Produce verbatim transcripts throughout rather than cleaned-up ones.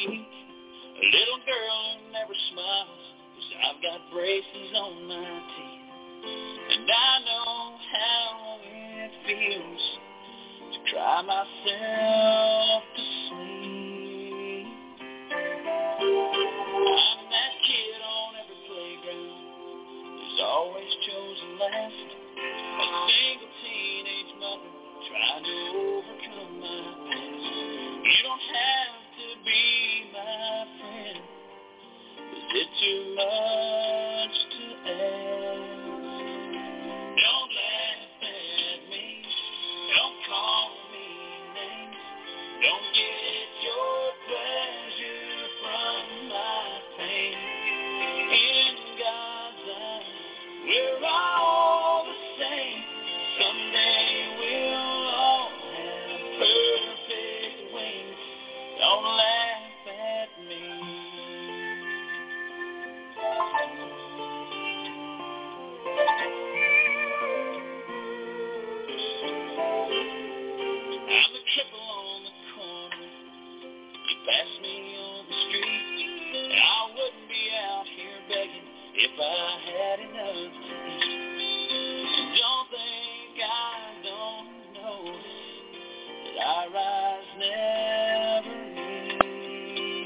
week. A little girl who never smiles, 'cause I've got braces on my teeth. And I know how it feels to cry myself to sleep. I'm that kid on every playground who's always chosen last. A single teenage mother trying to overcome my past. You don't have to be my friend. Is it too much to ask? Don't laugh at me. Don't call me names. Don't get your pleasure from my pain. In God's eyes, we're all the same. Someday we'll all have perfect wings. Don't laugh at me. I'm the triple on the corner. You pass me on the street. I wouldn't be out here begging if I had enough to eat. Don't think I don't know that I rise never meet.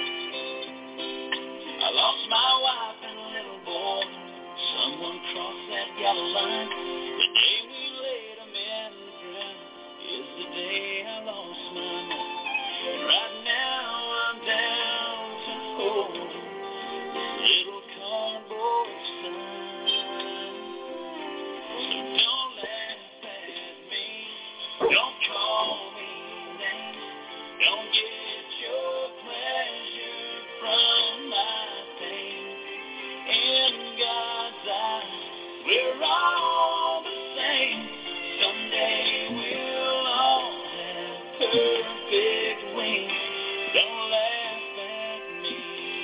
I lost my wife and a little boy. Someone crossed that yellow line. The day we laid them in the ground is the day I lost my mind. Right now I'm down to hold this little cardboard sign. So don't laugh at me, don't call me names, don't get your pleasure from my pain. In God's eyes, we're all the same. Someday we'll all have perfect wings. Don't laugh at me.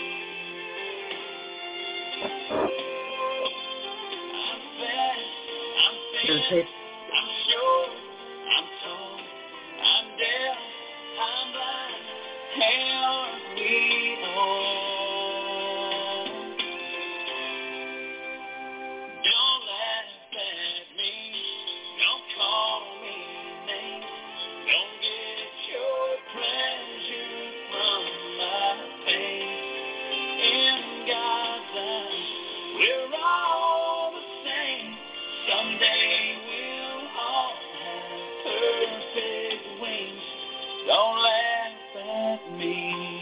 I'm fat, I'm thin, I'm short, I'm tall, I'm deaf, I'm blind. Hey, aren't we all? Don't laugh at me, don't call me names, don't get your pleasure from my pain. In God's eyes, we're all the same. Someday we'll all have perfect wings. Don't laugh at me.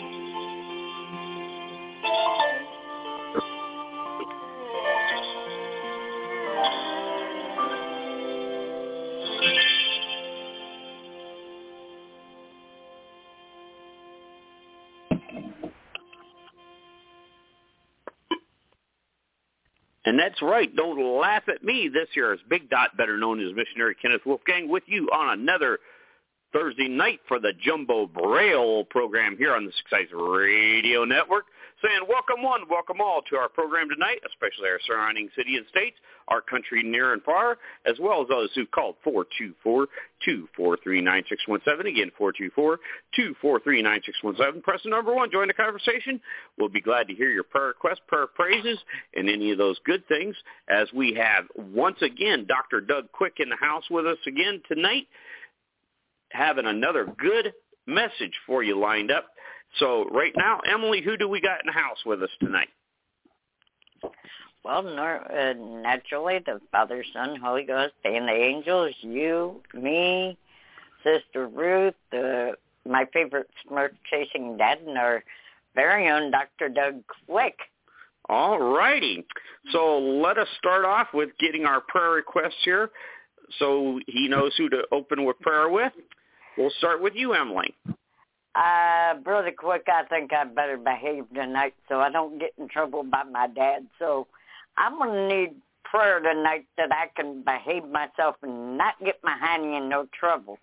And that's right. Don't laugh at me. This year is Big Dot, better known as Missionary Kenneth Wolfgang, with you on another Thursday night for the Jumbo Braille program here on the Six Eyes Radio Network. Saying welcome one, welcome all to our program tonight, especially our surrounding city and states, our country near and far, as well as those who called four two four, two four three, nine six one seven. Again, four two four, two four three, nine six one seven. Press the number one. Join the conversation. We'll be glad to hear your prayer requests, prayer praises, and any of those good things, as we have once again Doctor Doug Quick in the house with us again tonight, having another good message for you lined up. So right now, Emily, who do we got in the house with us tonight? Well, nor, uh, naturally, the Father, Son, Holy Ghost, and the angels, you, me, Sister Ruth, uh, my favorite smirk-chasing dad, and our very own Doctor Doug Quick. All righty. So let us start off with getting our prayer requests here so he knows who to open with prayer with. We'll start with you, Emily. Uh, Brother Quick, I think I better behave tonight so I don't get in trouble by my dad. So I'm going to need prayer tonight that I can behave myself and not get my honey in no trouble.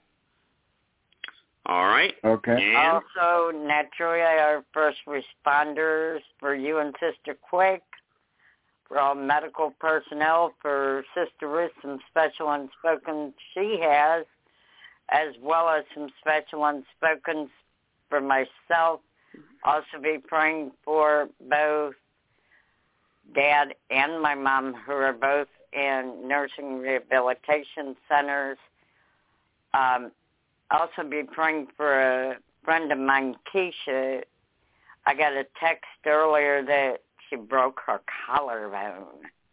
All right. Okay. And? Also, naturally, our first responders for you and Sister Quick, for all medical personnel, for Sister Ruth, some special unspoken she has, as well as some special unspoken for myself Also be praying for both Dad and my mom, who are both in nursing rehabilitation centers. Um, also be praying for a friend of mine, Keisha. I got a text earlier that she broke her collarbone.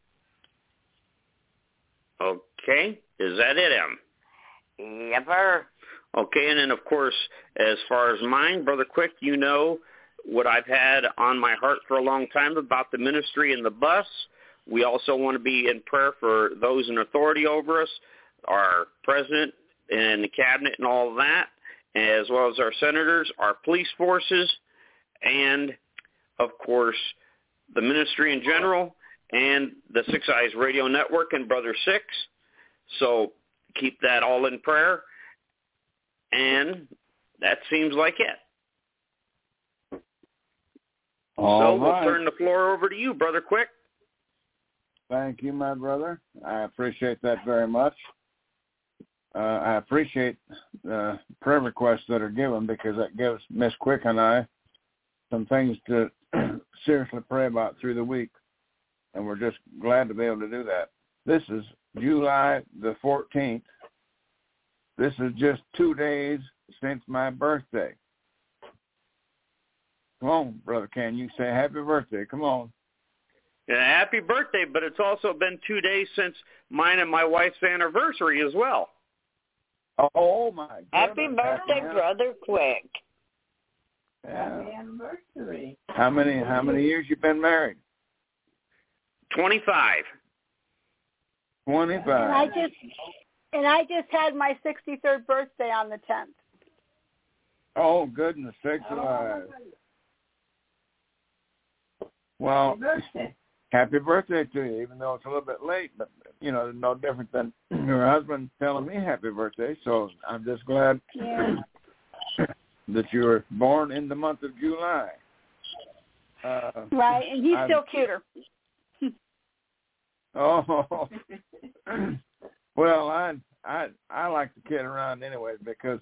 Okay. Is that it, Em? Yep, sir. Okay, and then, of course, as far as mine, Brother Quick, you know what I've had on my heart for a long time about the ministry and the bus. We also want to be in prayer for those in authority over us, our president and the cabinet and all of that, as well as our senators, our police forces, and, of course, the ministry in general, and the Six Eyes Radio Network and Brother Six. So keep that all in prayer. And that seems like it. All so right. We'll turn the floor over to you, Brother Quick. Thank you, my brother. I appreciate that very much. Uh, I appreciate the prayer requests that are given, because that gives Miss Quick and I some things to seriously pray about through the week, and we're just glad to be able to do that. This is July the fourteenth. This is just two days since my birthday. Come on, Brother Ken, you say happy birthday. Come on. Yeah, happy birthday, but it's also been two days since mine and my wife's anniversary as well. Oh, my goodness. Happy birthday, happy Brother Quick. Yeah. Happy anniversary. How many, how many years you been married? twenty-five. twenty-five. And I just... And I just had my sixty-third birthday on the tenth. Oh, goodness sakes alive. Well, Happy birthday. Happy birthday to you, even though it's a little bit late. But, you know, no different than your husband telling me happy birthday. So I'm just glad yeah. that you were born in the month of July. Uh, right, and he's I'm, still cuter. Oh, well, I I I like to kid around anyway, because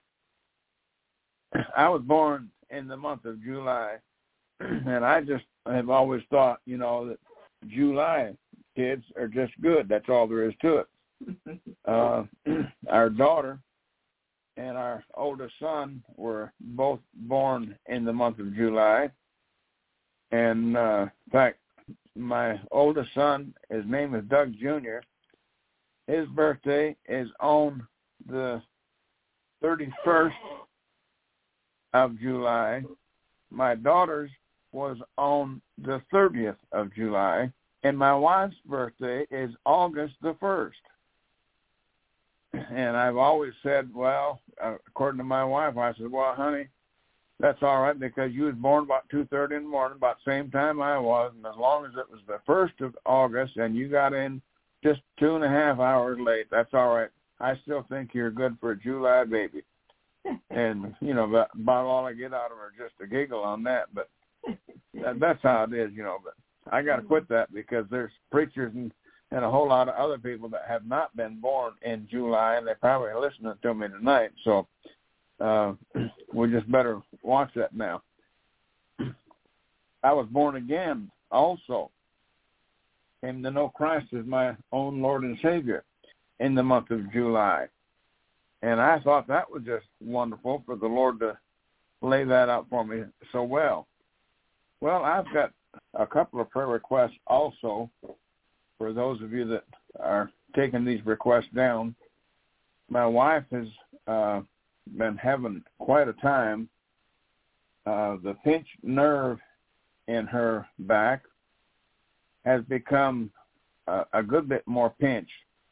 I was born in the month of July, and I just have always thought, you know, that July kids are just good. That's all there is to it. Uh, our daughter and our oldest son were both born in the month of July, and uh, in fact, my oldest son, his name is Doug Junior His birthday is on the thirty-first of July. My daughter's was on the thirtieth of July. And my wife's birthday is August the first. And I've always said, well, uh, according to my wife, I said, well, honey, that's all right, because you was born about two thirty in the morning, about the same time I was, and as long as it was the first of August and you got in just two and a half hours late, that's all right. I still think you're good for a July baby. And, you know, about, about all I get out of her is just a giggle on that, but that, that's how it is, you know. But I got to quit that, because there's preachers and, and a whole lot of other people that have not been born in July, and they're probably listening to me tonight, so Uh, we just better watch that now. I was born again also. Came to know Christ as my own Lord and Savior in the month of July. And I thought that was just wonderful for the Lord to lay that out for me so well. Well, I've got a couple of prayer requests also for those of you that are taking these requests down. My wife has uh, been having quite a time. Uh, the pinched nerve in her back has become uh, a good bit more pinched.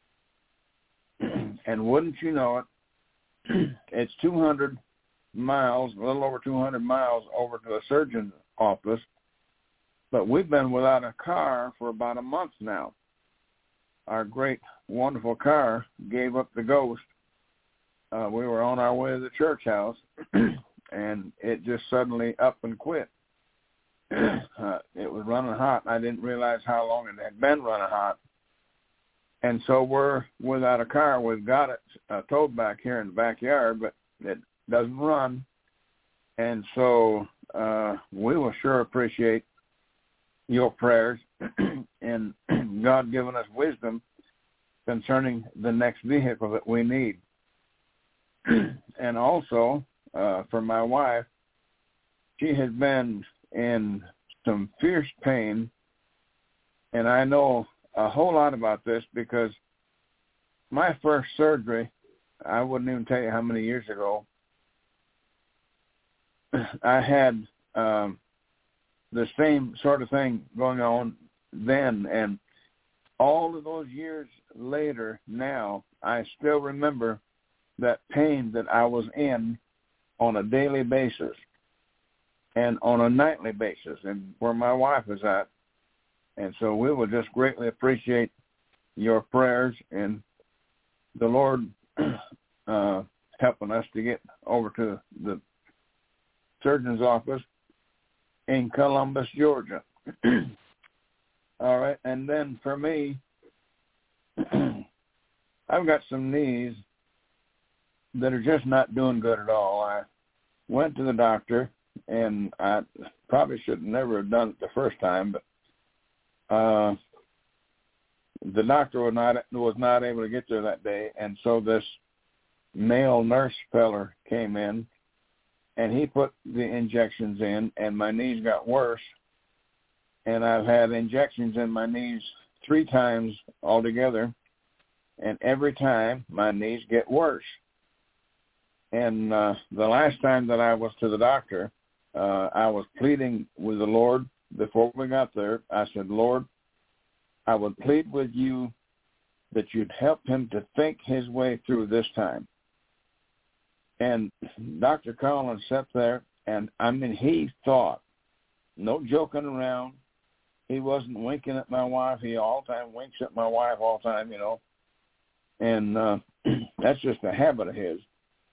And wouldn't you know it, it's two hundred miles, a little over two hundred miles over to the surgeon's office, but we've been without a car for about a month now. Our great, wonderful car gave up the ghost. Uh, we were on our way to the church house, and it just suddenly up and quit. Uh, it was running hot, and I didn't realize how long it had been running hot. And so we're without a car. We've got it uh, towed back here in the backyard, but it doesn't run. And so uh, we will sure appreciate your prayers and God giving us wisdom concerning the next vehicle that we need. And also, uh, for my wife, she has been in some fierce pain, and I know a whole lot about this because my first surgery, I wouldn't even tell you how many years ago, I had um, the same sort of thing going on then, and all of those years later now, I still remember that pain that I was in on a daily basis and on a nightly basis, and where my wife is at. And so we will just greatly appreciate your prayers and the Lord uh, helping us to get over to the surgeon's office in Columbus, Georgia. All right, and then for me, I've got some knees that are just not doing good at all. I went to the doctor, and I probably should never have done it the first time, but uh, the doctor was not was not able to get there that day, and so this male nurse feller came in, and he put the injections in, and my knees got worse, and I've had injections in my knees three times altogether, and every time my knees get worse. And uh, the last time that I was to the doctor, uh, I was pleading with the Lord before we got there. I said, Lord, I would plead with you that you'd help him to think his way through this time. And Doctor Collins sat there, and, I mean, he thought, no joking around. He wasn't winking at my wife. He all the time winks at my wife all the time, you know. And uh, that's just a habit of his.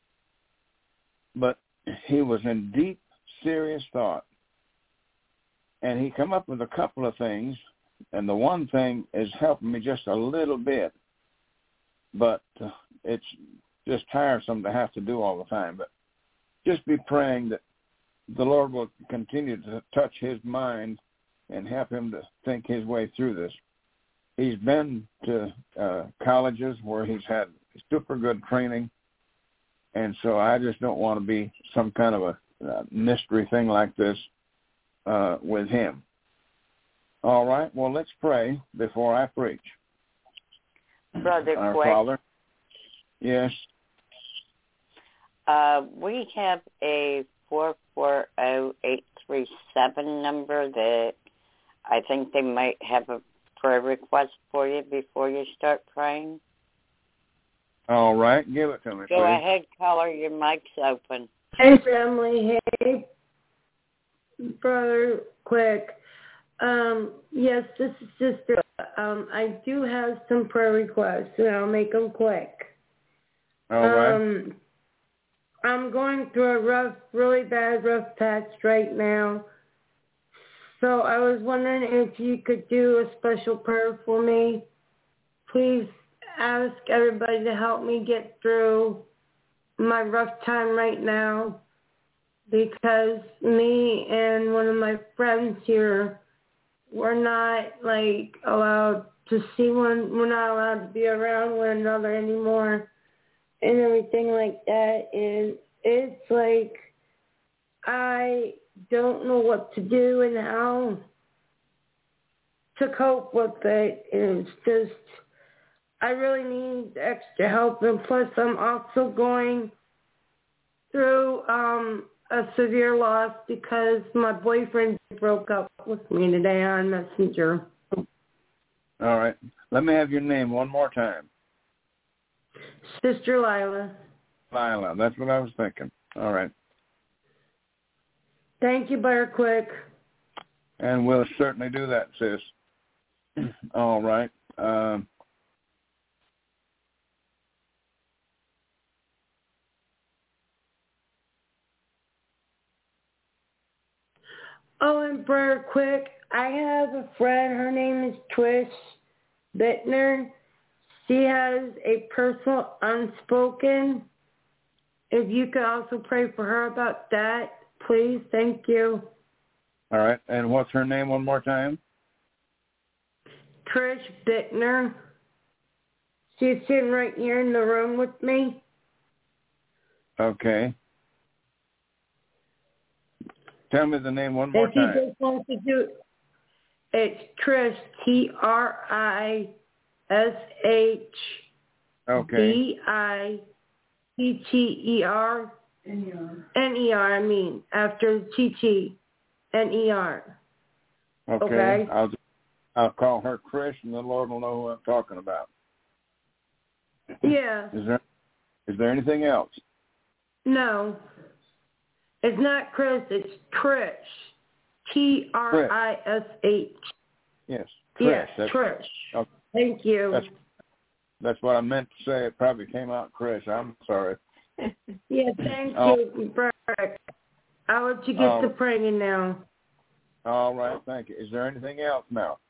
But he was in deep, serious thought. And he come up with a couple of things, and the one thing is helping me just a little bit. But uh, it's just tiresome to have to do all the time. But just be praying that the Lord will continue to touch his mind and help him to think his way through this. He's been to uh, colleges where he's had super good training, and so I just don't want to be some kind of a uh, mystery thing like this uh, with him. All right, well, let's pray before I preach. Brother Our Quick. Father. Yes. Uh, we have a four four zero eight three seven number that I think they might have a prayer request for you before you start praying. All right, give it to me, Go please. ahead, caller. Your mic's open. Hey, family. Hey, Brother Quick. Um, yes, this is Sister. Um, I do have some prayer requests, and I'll make them quick. All right. Um, I'm going through a rough, really bad rough patch right now. So I was wondering if you could do a special prayer for me. Please ask everybody to help me get through my rough time right now, because me and one of my friends here, we're not like allowed to see one, we're not allowed to be around one another anymore and everything like that. And it's like, I don't know what to do and how to cope with it. And it's just, I really need extra help. And plus, I'm also going through um, a severe loss because my boyfriend broke up with me today on Messenger. All right. Let me have your name one more time. Sister Lila. Lila. That's what I was thinking. All right. Thank you, Brother Quick. And we'll certainly do that, sis. All right. Um, oh, and Brother Quick, I have a friend. Her name is Trish Bittner. She has a personal unspoken. If you could also pray for her about that, please. Thank you. All right. And what's her name one more time? Trish Bittner. She's sitting right here in the room with me. Okay. Tell me the name one more and she time. just wants to do, it's Trish, T R I S H Okay. B I T T E R. N E R. N E R, I mean, after T T. N E R. Okay. Okay. I'll I'll call her Trish, and the Lord will know who I'm talking about. Yeah. Is there is there anything else? No. It's not Chris, it's Trish. T R I S H. Yes. Trish. Yes, that's, Trish. okay. Thank you. That's, that's what I meant to say. It probably came out Chris. I'm sorry. Yeah, thank oh. you, Brett. I'll let you get oh. to praying now. All right, thank you. Is there anything else now?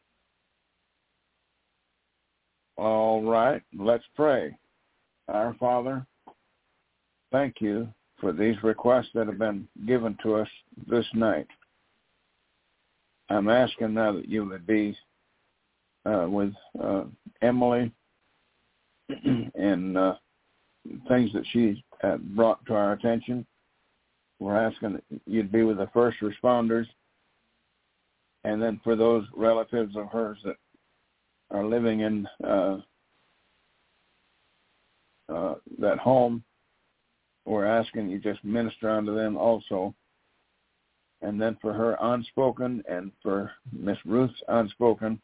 All right, let's pray. Our Father, thank you for these requests that have been given to us this night. I'm asking now that you would be uh, with uh, Emily and uh, things that she uh, brought to our attention. We're asking that you'd be with the first responders, and then for those relatives of hers that are living in uh, uh, that home, we're asking you just minister unto them also. And then for her unspoken and for Miss Ruth's unspoken,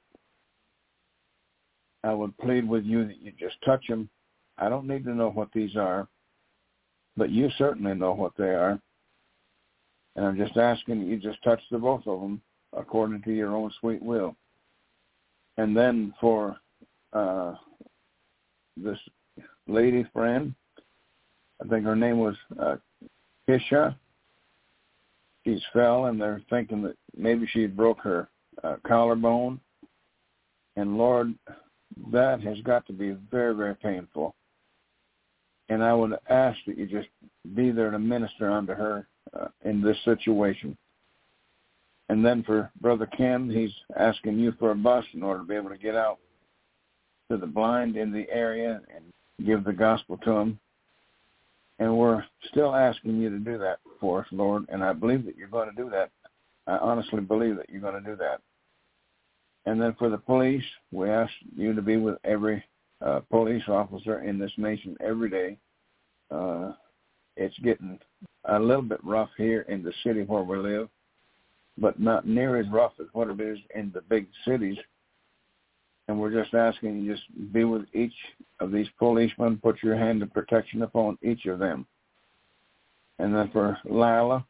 I would plead with you that you just touch them. I don't need to know what these are, but you certainly know what they are. And I'm just asking that you just touch the both of them according to your own sweet will. And then for uh, this lady friend, I think her name was uh, Kisha. She's fell, and they're thinking that maybe she broke her uh, collarbone. And Lord, that has got to be very, very painful. And I would ask that you just be there to minister unto her uh, in this situation. And then for Brother Ken, he's asking you for a bus in order to be able to get out to the blind in the area and give the gospel to them. And we're still asking you to do that for us, Lord, and I believe that you're going to do that. I honestly believe that you're going to do that. And then for the police, we ask you to be with every uh, police officer in this nation every day. Uh, it's getting a little bit rough here in the city where we live, but not near as rough as what it is in the big cities. And we're just asking you just be with each of these policemen, put your hand of protection upon each of them. And then for Lila,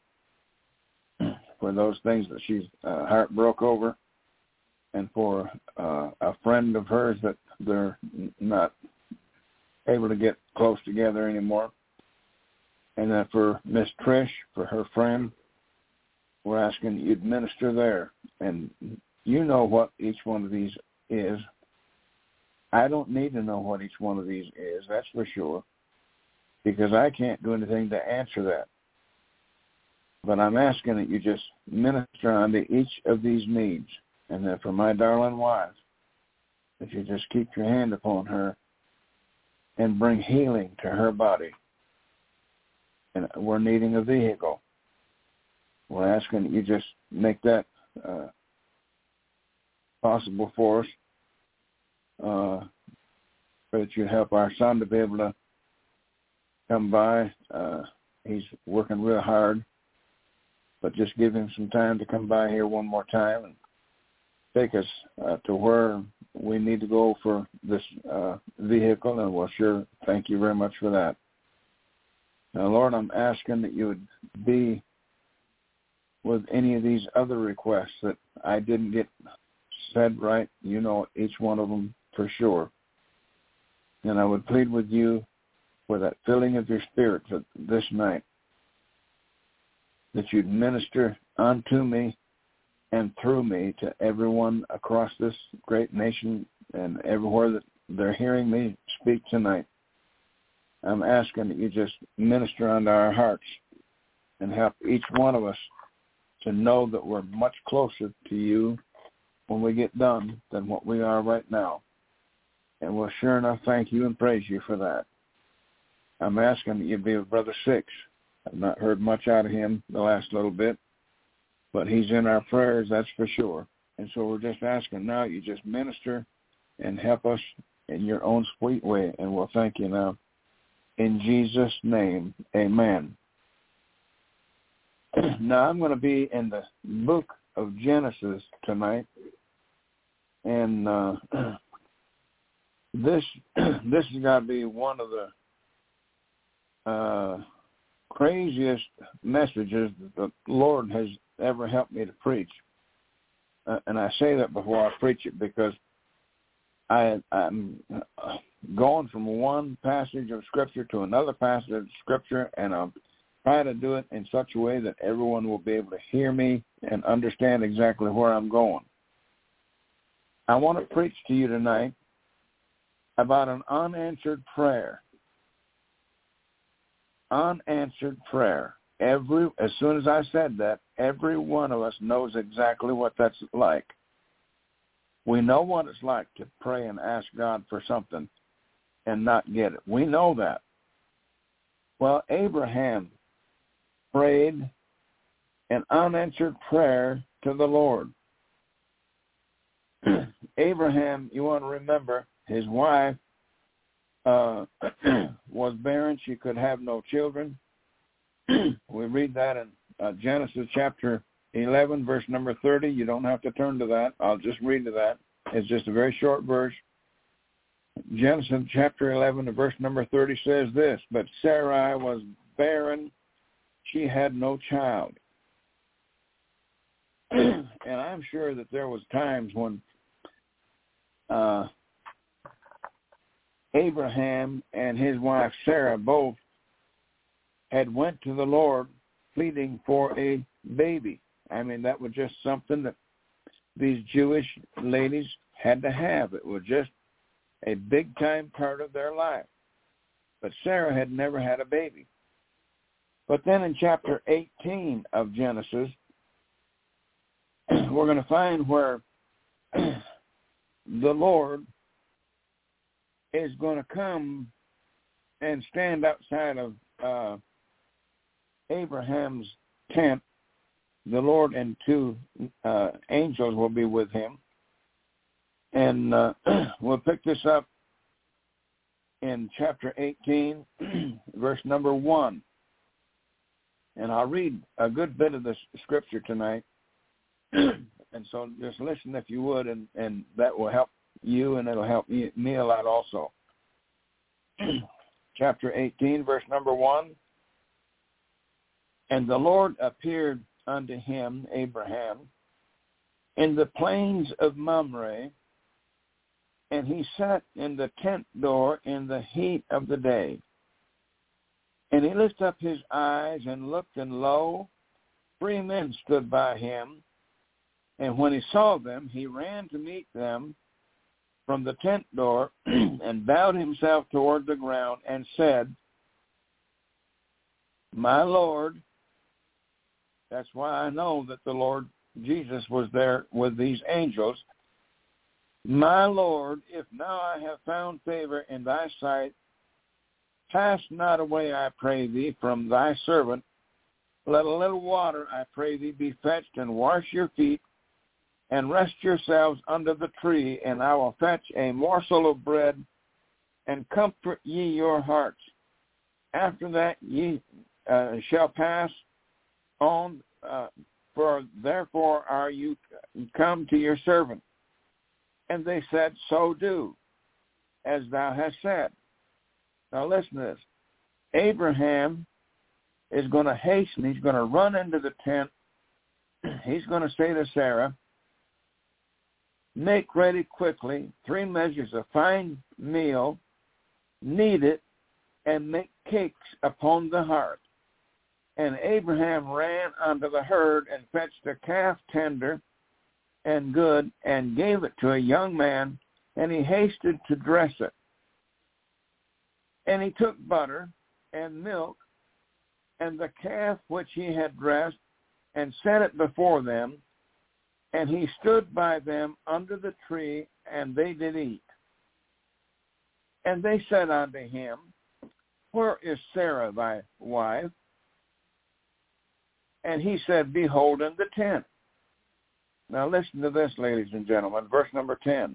for those things that she's uh, heart broke over, and for uh, a friend of hers that they're not able to get close together anymore. And then for Miss Trish, for her friend, we're asking that you'd minister there. And you know what each one of these is. I don't need to know what each one of these is, that's for sure, because I can't do anything to answer that. But I'm asking that you just minister unto each of these needs. And then for my darling wife, that you just keep your hand upon her and bring healing to her body. And we're needing a vehicle. We're asking that you just make that uh, possible for us. Uh, that you help our son to be able to come by. Uh, he's working real hard, but just give him some time to come by here one more time and take us uh, to where we need to go for this uh, vehicle, and we'll sure thank you very much for that. Now, Lord, I'm asking that you would be with any of these other requests that I didn't get said right. You know each one of them for sure. And I would plead with you for that filling of your Spirit for this night, that you'd minister unto me and through me to everyone across this great nation and everywhere that they're hearing me speak tonight. I'm asking that you just minister unto our hearts and help each one of us to know that we're much closer to you when we get done than what we are right now. And we'll sure enough thank you and praise you for that. I'm asking that you be with Brother Six. I've not heard much out of him the last little bit, but he's in our prayers, that's for sure. And so we're just asking now you just minister and help us in your own sweet way, and we'll thank you now. In Jesus' name, amen. Now I'm going to be in the book of Genesis tonight, and uh, this this has got to be one of the uh, craziest messages that the Lord has ever helped me to preach. Uh, and I say that before I preach it because I, I'm going from one passage of Scripture to another passage of Scripture, and I'm trying to do it in such a way that everyone will be able to hear me and understand exactly where I'm going. I want to preach to you tonight about an unanswered prayer. Unanswered prayer. Every, as soon as I said that, every one of us knows exactly what that's like. We know what it's like to pray and ask God for something and not get it. We know that. Well, Abraham prayed an unanswered prayer to the Lord. Abraham, you want to remember, his wife uh, was barren. She could have no children. We read that in uh, Genesis chapter eleven, verse number thirty. You don't have to turn to that. I'll just read to that. It's just a very short verse. Genesis chapter eleven, verse number thirty says this, but Sarai was barren. She had no child. And I'm sure that there was times when uh, Abraham and his wife Sarah both had went to the Lord pleading for a baby. I mean, that was just something that these Jewish ladies had to have. It was just a big-time part of their life. But Sarah had never had a baby. But then in chapter eighteen of Genesis, we're going to find where the Lord is going to come and stand outside of uh, Abraham's tent. The Lord and two uh, angels will be with him. And uh, we'll pick this up in chapter eighteen, verse number one. And I'll read a good bit of this scripture tonight. And so just listen if you would, and, and that will help you, and it'll help me, me a lot also. Chapter eighteen, verse number one. And the Lord appeared unto him, Abraham, in the plains of Mamre, and he sat in the tent door in the heat of the day. And he lifted up his eyes and looked, and lo, three men stood by him. And when he saw them, he ran to meet them from the tent door and bowed himself toward the ground and said, my Lord. That's why I know that the Lord Jesus was there with these angels. My Lord, if now I have found favor in thy sight, pass not away, I pray thee, from thy servant. Let a little water, I pray thee, be fetched, and wash your feet, and rest yourselves under the tree, and I will fetch a morsel of bread, and comfort ye your hearts. After that ye uh, shall pass on, uh, for therefore are you come to your servant. And they said, so do, as thou hast said. Now listen to this. Abraham is going to hasten. He's going to run into the tent. He's going to say to Sarah, make ready quickly three measures of fine meal, knead it, and make cakes upon the hearth. And Abraham ran unto the herd and fetched a calf tender and good, and gave it to a young man, and he hasted to dress it. And he took butter and milk and the calf which he had dressed, and set it before them. And he stood by them under the tree, and they did eat. And they said unto him, Where is Sarah thy wife? And he said, Behold, in the tent. Now listen to this, ladies and gentlemen, verse number ten.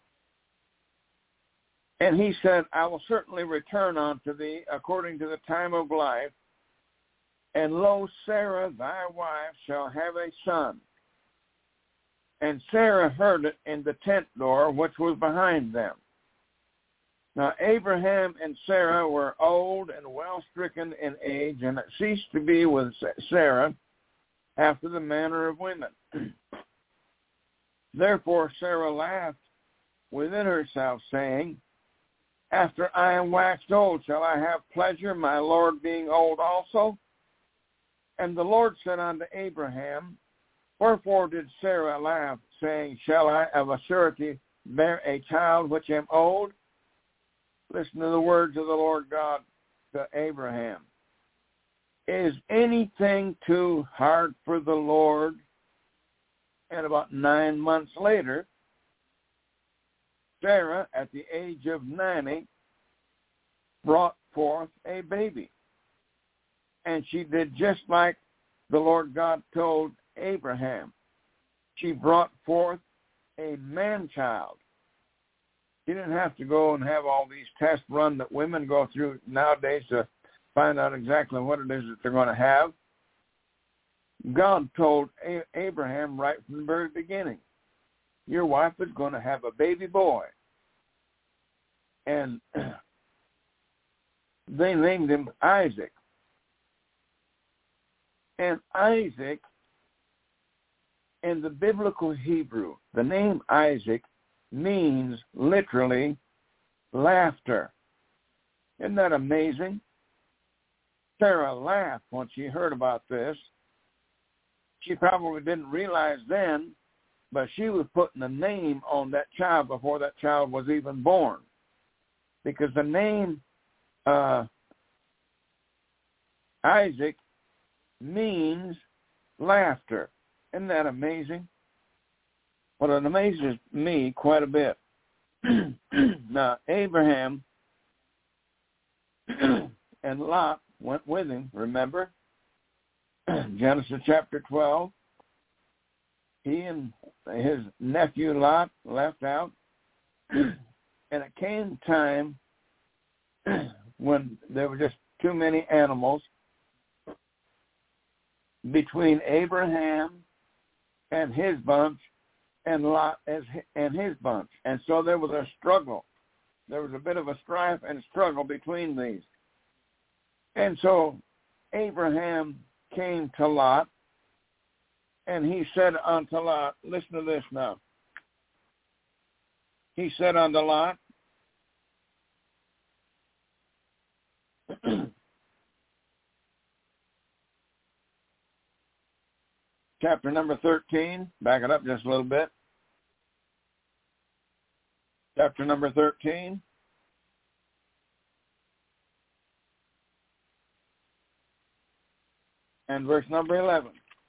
And he said, I will certainly return unto thee according to the time of life, and lo, Sarah thy wife shall have a son. And Sarah heard it in the tent door which was behind them. Now Abraham and Sarah were old and well stricken in age, and it ceased to be with Sarah after the manner of women. Therefore Sarah laughed within herself, saying, After I am waxed old, shall I have pleasure, my Lord being old also? And the Lord said unto Abraham, Wherefore did Sarah laugh, saying, Shall I of a surety bear a child which am old? Listen to the words of the Lord God to Abraham. Is anything too hard for the Lord? And about nine months later, Sarah, at the age of ninety, brought forth a baby. And she did just like the Lord God told Abraham. She brought forth a man-child. She didn't have to go and have all these tests run that women go through nowadays to find out exactly what it is that they're going to have. God told A- Abraham right from the very beginning, your wife is going to have a baby boy. And they named him Isaac. And Isaac, in the biblical Hebrew, the name Isaac means literally laughter. Isn't that amazing? Sarah laughed when she heard about this. She probably didn't realize then, but she was putting a name on that child before that child was even born. Because the name uh, Isaac means laughter. Isn't that amazing? Well, it amazes me quite a bit. Now, Abraham and Lot went with him, remember? Genesis chapter twelve. He and his nephew Lot left out. And it came time when there were just too many animals between Abraham and his bunch and Lot and his bunch. And so there was a struggle. There was a bit of a strife and struggle between these. And so Abraham came to Lot, and he said unto Lot, listen to this now. He said unto Lot, chapter number thirteen, back it up just a little bit. Chapter number thirteen. And verse number eleven.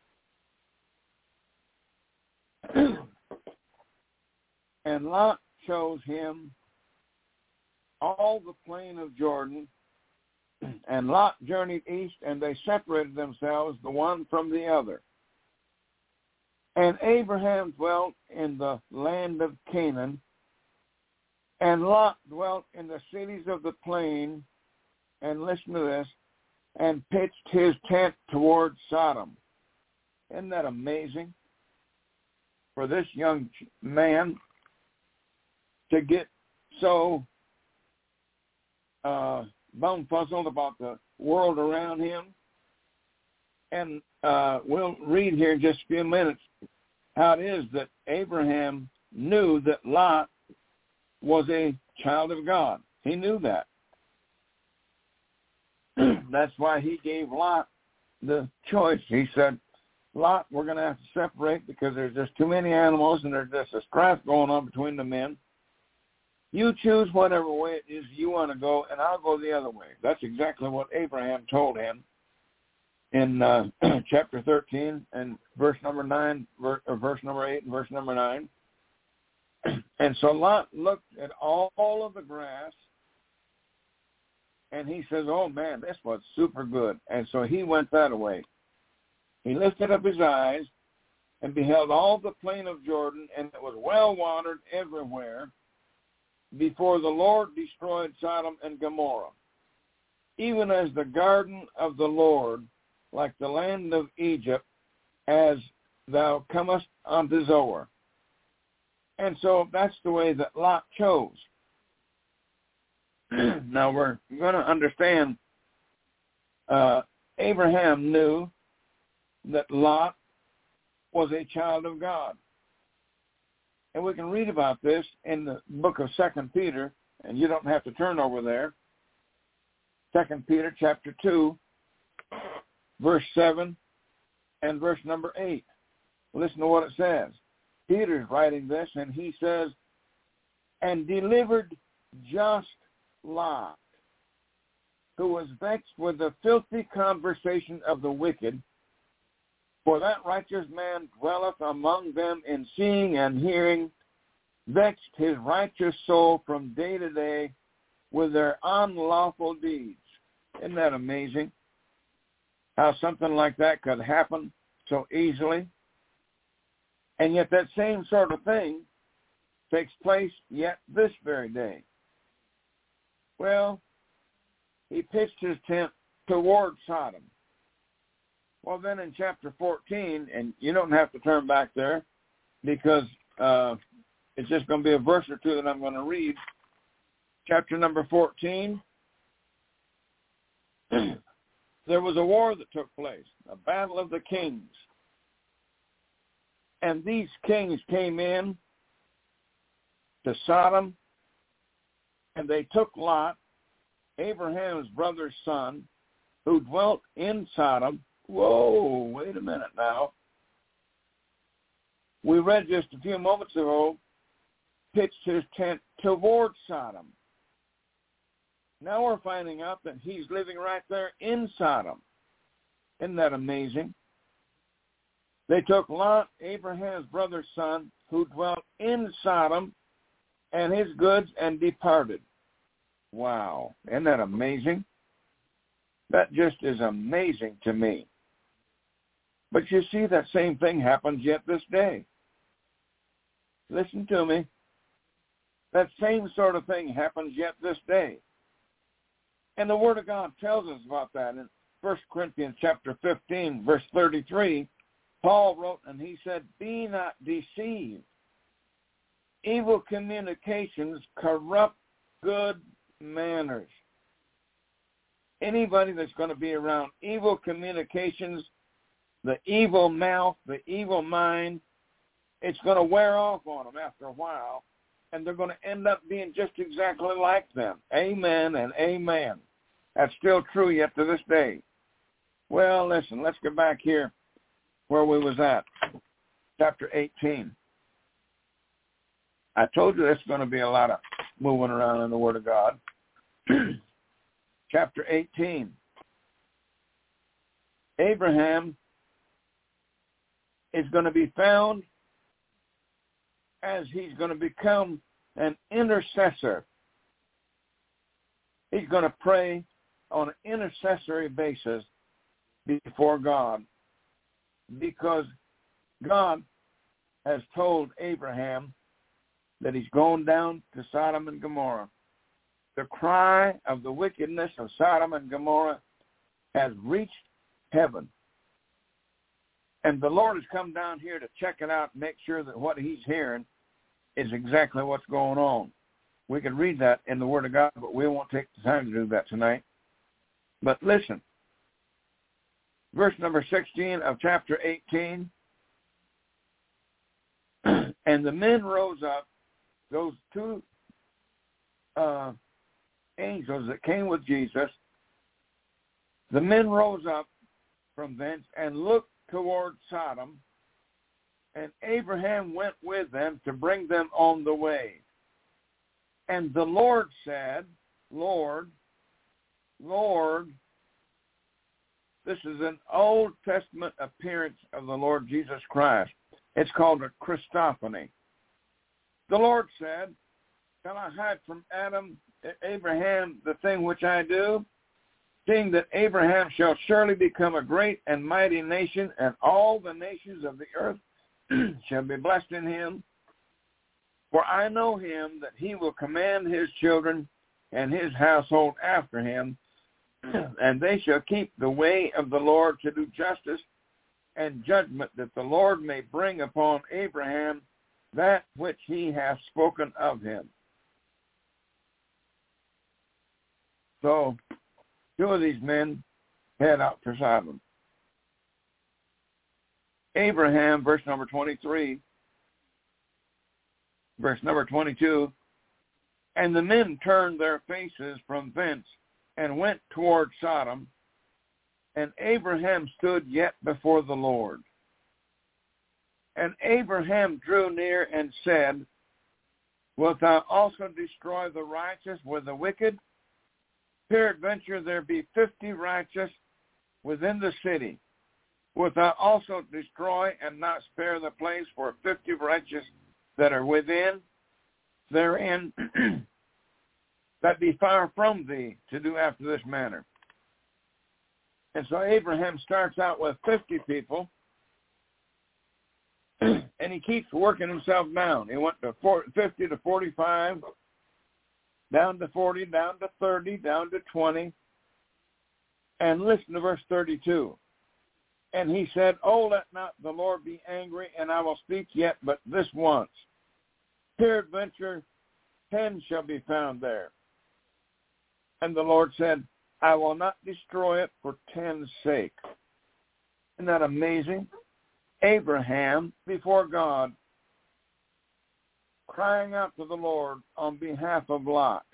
And Lot chose him all the plain of Jordan, and Lot journeyed east, and they separated themselves the one from the other. And Abraham dwelt in the land of Canaan, and Lot dwelt in the cities of the plain, and listen to this, and pitched his tent toward Sodom. Isn't that amazing? For this young man to get so uh, bum-fuzzled about the world around him. And uh, we'll read here in just a few minutes how it is that Abraham knew that Lot was a child of God. He knew that. That's why he gave Lot the choice. He said, Lot, we're going to have to separate because there's just too many animals and there's just a strife going on between the men. You choose whatever way it is you want to go, and I'll go the other way. That's exactly what Abraham told him. in uh, chapter thirteen and verse number nine, ver, or verse number eight and verse number nine. And so Lot looked at all, all of the grass, and he says, oh, man, this was super good. And so he went that way. He lifted up his eyes and beheld all the plain of Jordan, and it was well watered everywhere, before the Lord destroyed Sodom and Gomorrah, even as the garden of the Lord, like the land of Egypt, as thou comest unto Zoar. And so that's the way that Lot chose. Now we're going to understand uh, Abraham knew that Lot was a child of God. And we can read about this in the book of Second Peter, and you don't have to turn over there. Second Peter chapter two, verse seven and verse number eight. Listen to what it says. Peter's writing this, and he says, and delivered just Lot, who was vexed with the filthy conversation of the wicked, for that righteous man dwelleth among them in seeing and hearing, vexed his righteous soul from day to day with their unlawful deeds. Isn't that amazing? How something like that could happen so easily? And yet that same sort of thing takes place yet this very day. Well, he pitched his tent toward Sodom. Well, then in chapter fourteen, and you don't have to turn back there because uh, it's just going to be a verse or two that I'm going to read. Chapter number fourteen, there was a war that took place, a battle of the kings. And these kings came in to Sodom, and they took Lot, Abraham's brother's son, who dwelt in Sodom. Whoa, wait a minute now. We read just a few moments ago, pitched his tent toward Sodom. Now we're finding out that he's living right there in Sodom. Isn't that amazing? They took Lot, Abraham's brother's son, who dwelt in Sodom, and his goods, and departed. Wow. Isn't that amazing? That just is amazing to me. But you see, that same thing happens yet this day. Listen to me. That same sort of thing happens yet this day. And the Word of God tells us about that in First Corinthians chapter fifteen, verse thirty-three. Paul wrote, and he said, be not deceived. Evil communications corrupt good manners. Anybody that's going to be around evil communications, the evil mouth, the evil mind, it's going to wear off on them after a while, and they're going to end up being just exactly like them. Amen and amen. That's still true yet to this day. Well, listen, let's get back here where we was at, chapter eighteen. I told you there's going to be a lot of moving around in the Word of God. Chapter eighteen. Abraham is going to be found as he's going to become an intercessor. He's going to pray on an intercessory basis before God, because God has told Abraham that he's going down to Sodom and Gomorrah. The cry of the wickedness of Sodom and Gomorrah has reached heaven. And the Lord has come down here to check it out and make sure that what he's hearing is exactly what's going on. We can read that in the Word of God, but we won't take the time to do that tonight. But listen, verse number sixteen of chapter eighteen, and the men rose up, those two uh, angels that came with Jesus, the men rose up from thence and looked toward Sodom, and Abraham went with them to bring them on the way. And the Lord said, Lord, Lord, This is an Old Testament appearance of the Lord Jesus Christ. It's called a Christophany. The Lord said, shall I hide from Adam, Abraham, the thing which I do? Seeing that Abraham shall surely become a great and mighty nation, and all the nations of the earth shall be blessed in him. For I know him that he will command his children and his household after him, and they shall keep the way of the Lord to do justice and judgment, that the Lord may bring upon Abraham that which he hath spoken of him. So, two of these men head out for Sodom. Abraham, verse number twenty-three, verse number twenty-two, and the men turned their faces from thence and went toward Sodom, and Abraham stood yet before the Lord. And Abraham drew near and said, wilt thou also destroy the righteous with the wicked? Peradventure there be fifty righteous within the city. Wilt thou also destroy and not spare the place for fifty righteous that are within therein, that be far from thee to do after this manner? And so Abraham starts out with fifty people, and he keeps working himself down. He went to fifty to forty-five, down to forty, down to thirty, down to twenty. And listen to verse thirty-two. And he said, oh, let not the Lord be angry, and I will speak yet but this once. Peradventure ten shall be found there. And the Lord said, I will not destroy it for ten's sake. Isn't that amazing? Abraham before God, crying out to the Lord on behalf of Lot.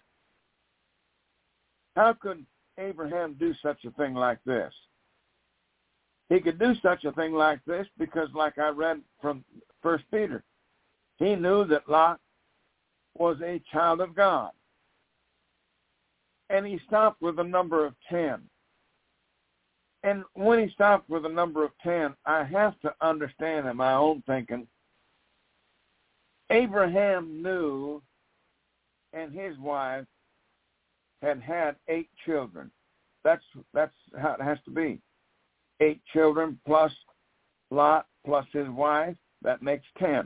How could Abraham do such a thing like this? He could do such a thing like this because, like I read from First Peter, he knew that Lot was a child of God. And he stopped with a number of ten. And when he stopped with a number of ten, I have to understand in my own thinking, Abraham knew and his wife had had eight children. That's that's how it has to be. Eight children plus Lot plus his wife, that makes ten.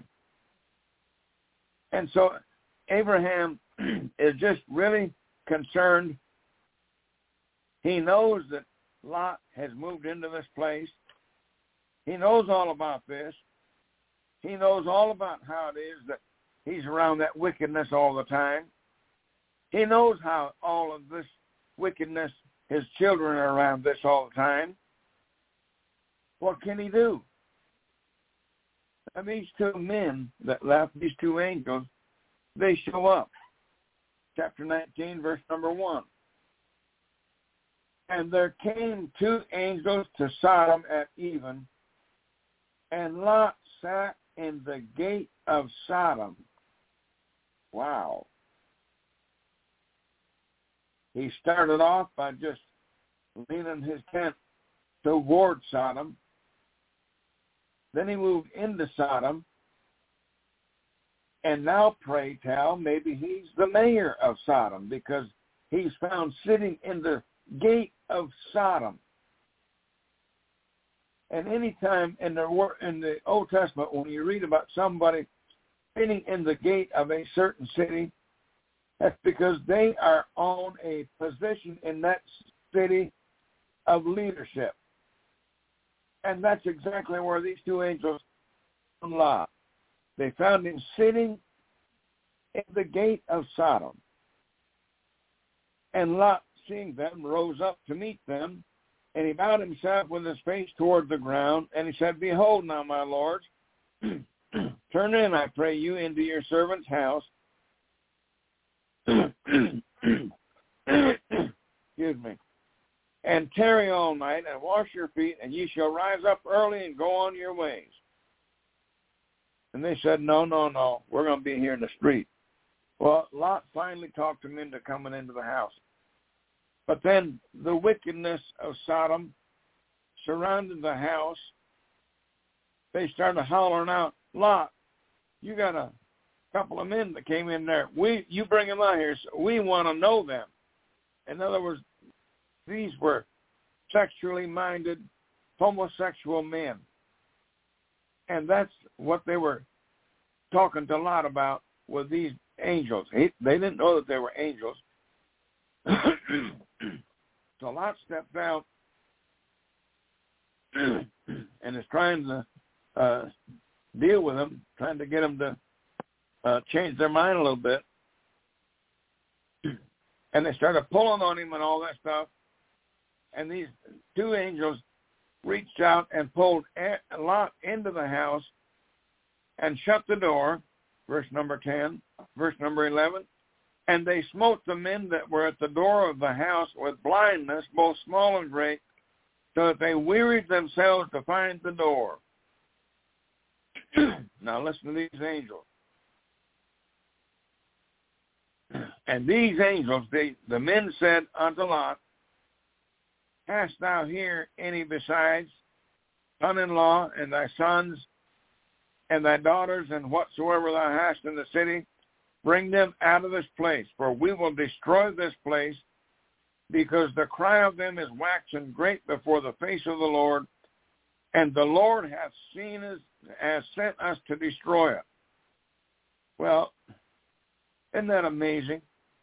And so Abraham is just really concerned. He knows that Lot has moved into this place. He knows all about this. He knows all about how it is that he's around that wickedness all the time. He knows how all of this wickedness, his children are around this all the time. What can he do? And these two men that left, these two angels, they show up. Chapter nineteen, verse number one. And there came two angels to Sodom at even, and Lot sat in the gate of Sodom. Wow. He started off by just leaning his tent toward Sodom. Then he moved into Sodom. And now, pray tell, maybe he's the mayor of Sodom because he's found sitting in the gate of Sodom. And anytime in the in the Old Testament, when you read about somebody sitting in the gate of a certain city, that's because they are on a position in that city of leadership. And that's exactly where these two angels found Lot. They found him sitting in the gate of Sodom. And Lot, seeing them, rose up to meet them, and he bowed himself with his face toward the ground, and he said, behold now, my lords, turn in, I pray you, into your servant's house. Excuse me. And tarry all night, and wash your feet, and ye shall rise up early and go on your ways. And they said, no, no, no, we're going to be here in the street. Well, Lot finally talked them into coming into the house. But then the wickedness of Sodom surrounded the house, they started hollering out, Lot, you got a couple of men that came in there. We, you bring them out here. So we want to know them. In other words, these were sexually minded, homosexual men. And that's what they were talking to Lot about with these angels. He, they didn't know that they were angels. So Lot stepped out and is trying to uh, deal with them, trying to get them to uh, change their mind a little bit. And they started pulling on him and all that stuff. And these two angels reached out and pulled Lot into the house and shut the door, verse number ten, verse number eleven. And they smote the men that were at the door of the house with blindness, both small and great, so that they wearied themselves to find the door. Now listen to these angels. And these angels, they, the men said unto Lot, Hast thou here any besides son-in-law and thy sons and thy daughters and whatsoever thou hast in the city? Bring them out of this place, for we will destroy this place, because the cry of them is waxen great before the face of the Lord, and the Lord hath seen us, has sent us to destroy it. Well, isn't that amazing?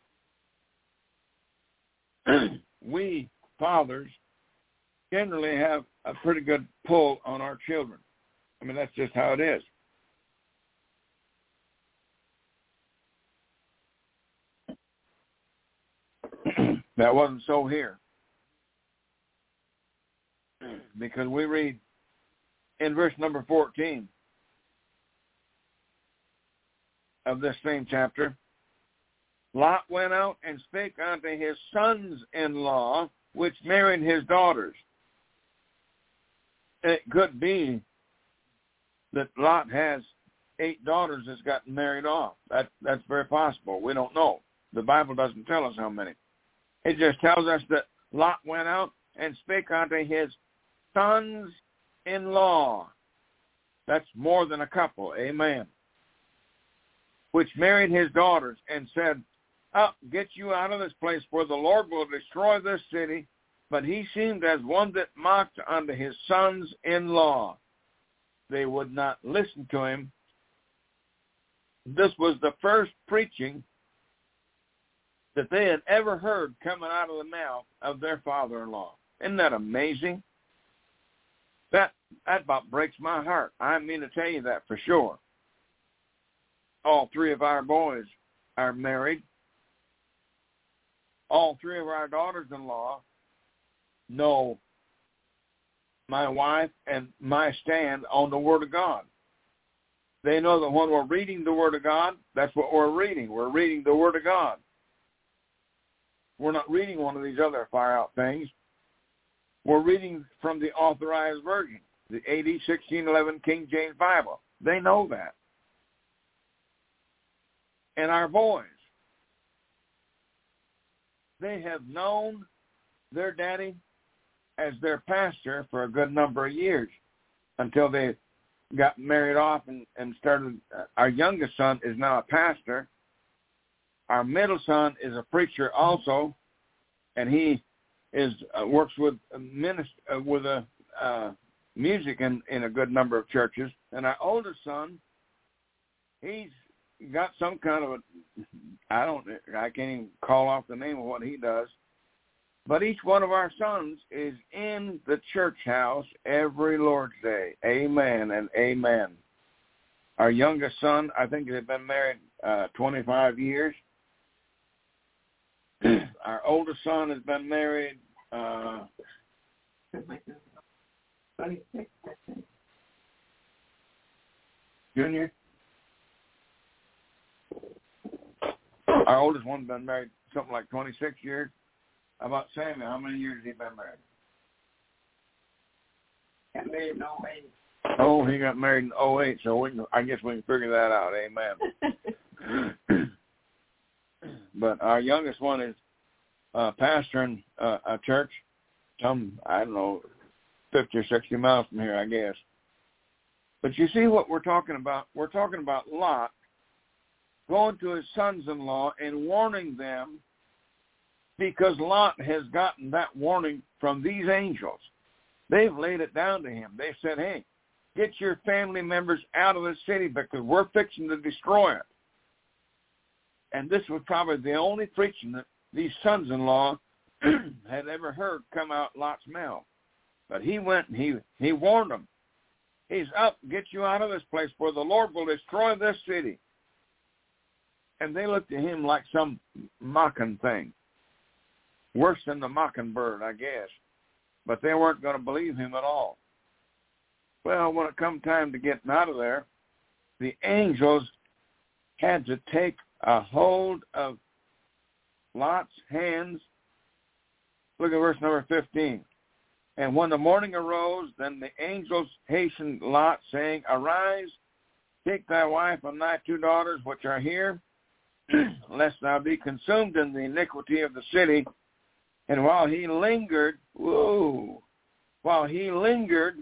We fathers generally have a pretty good pull on our children. I mean, that's just how it is. That wasn't so here. Because we read in verse number fourteen of this same chapter, Lot went out and spake unto his sons-in-law, which married his daughters. It could be that Lot has eight daughters that's gotten married off. That, that's very possible. We don't know. The Bible doesn't tell us how many. It just tells us that Lot went out and spake unto his sons-in-law. That's more than a couple. Amen. Which married his daughters and said, Up, get you out of this place, for the Lord will destroy this city. But he seemed as one that mocked unto his sons-in-law. They would not listen to him. This was the first preaching that they had ever heard coming out of the mouth of their father-in-law. Isn't that amazing? That, that about breaks my heart. I mean to tell you that for sure. All three of our boys are married. All three of our daughters-in-law know my wife and my stand on the Word of God. They know that when we're reading the Word of God, that's what we're reading. We're reading the Word of God. We're not reading one of these other far-out things. We're reading from the Authorized Version, the A D sixteen eleven King James Bible. They know that. And our boys, they have known their daddy as their pastor for a good number of years until they got married off and, and started. Uh, our youngest son is now a pastor. Our middle son is a preacher also, and he is uh, works with a minist- uh, with a uh, music in, in a good number of churches. And our oldest son, he's got some kind of a, I don't, I can't even call off the name of what he does, but each one of our sons is in the church house every Lord's Day. Amen and amen. Our youngest son, I think they've been married uh, twenty-five years. Our oldest son has been married uh, Junior. Our oldest one's been married something like twenty-six years. How about Samuel? How many years has he been married? Got married in oh eight. Oh, he got married in oh eight, so we can, I guess we can figure that out. Amen. But our youngest one is uh, pastoring uh, a church, some, I don't know, fifty or sixty miles from here, I guess. But you see what we're talking about? We're talking about Lot going to his sons-in-law and warning them, because Lot has gotten that warning from these angels. They've laid it down to him. They said, hey, get your family members out of the city because we're fixing to destroy it. And this was probably the only preaching that these sons-in-law had ever heard come out Lot's mouth. But he went and he, he warned them. He's up, get you out of this place, for the Lord will destroy this city. And they looked at him like some mocking thing. Worse than the mockingbird, I guess. But they weren't going to believe him at all. Well, when it come time to getting out of there, the angels had to take a hold of Lot's hands. Look at verse number fifteen. And when the morning arose, then the angels hastened Lot, saying, arise, take thy wife and thy two daughters which are here, lest thou be consumed in the iniquity of the city. And while he lingered, whoa, while he lingered,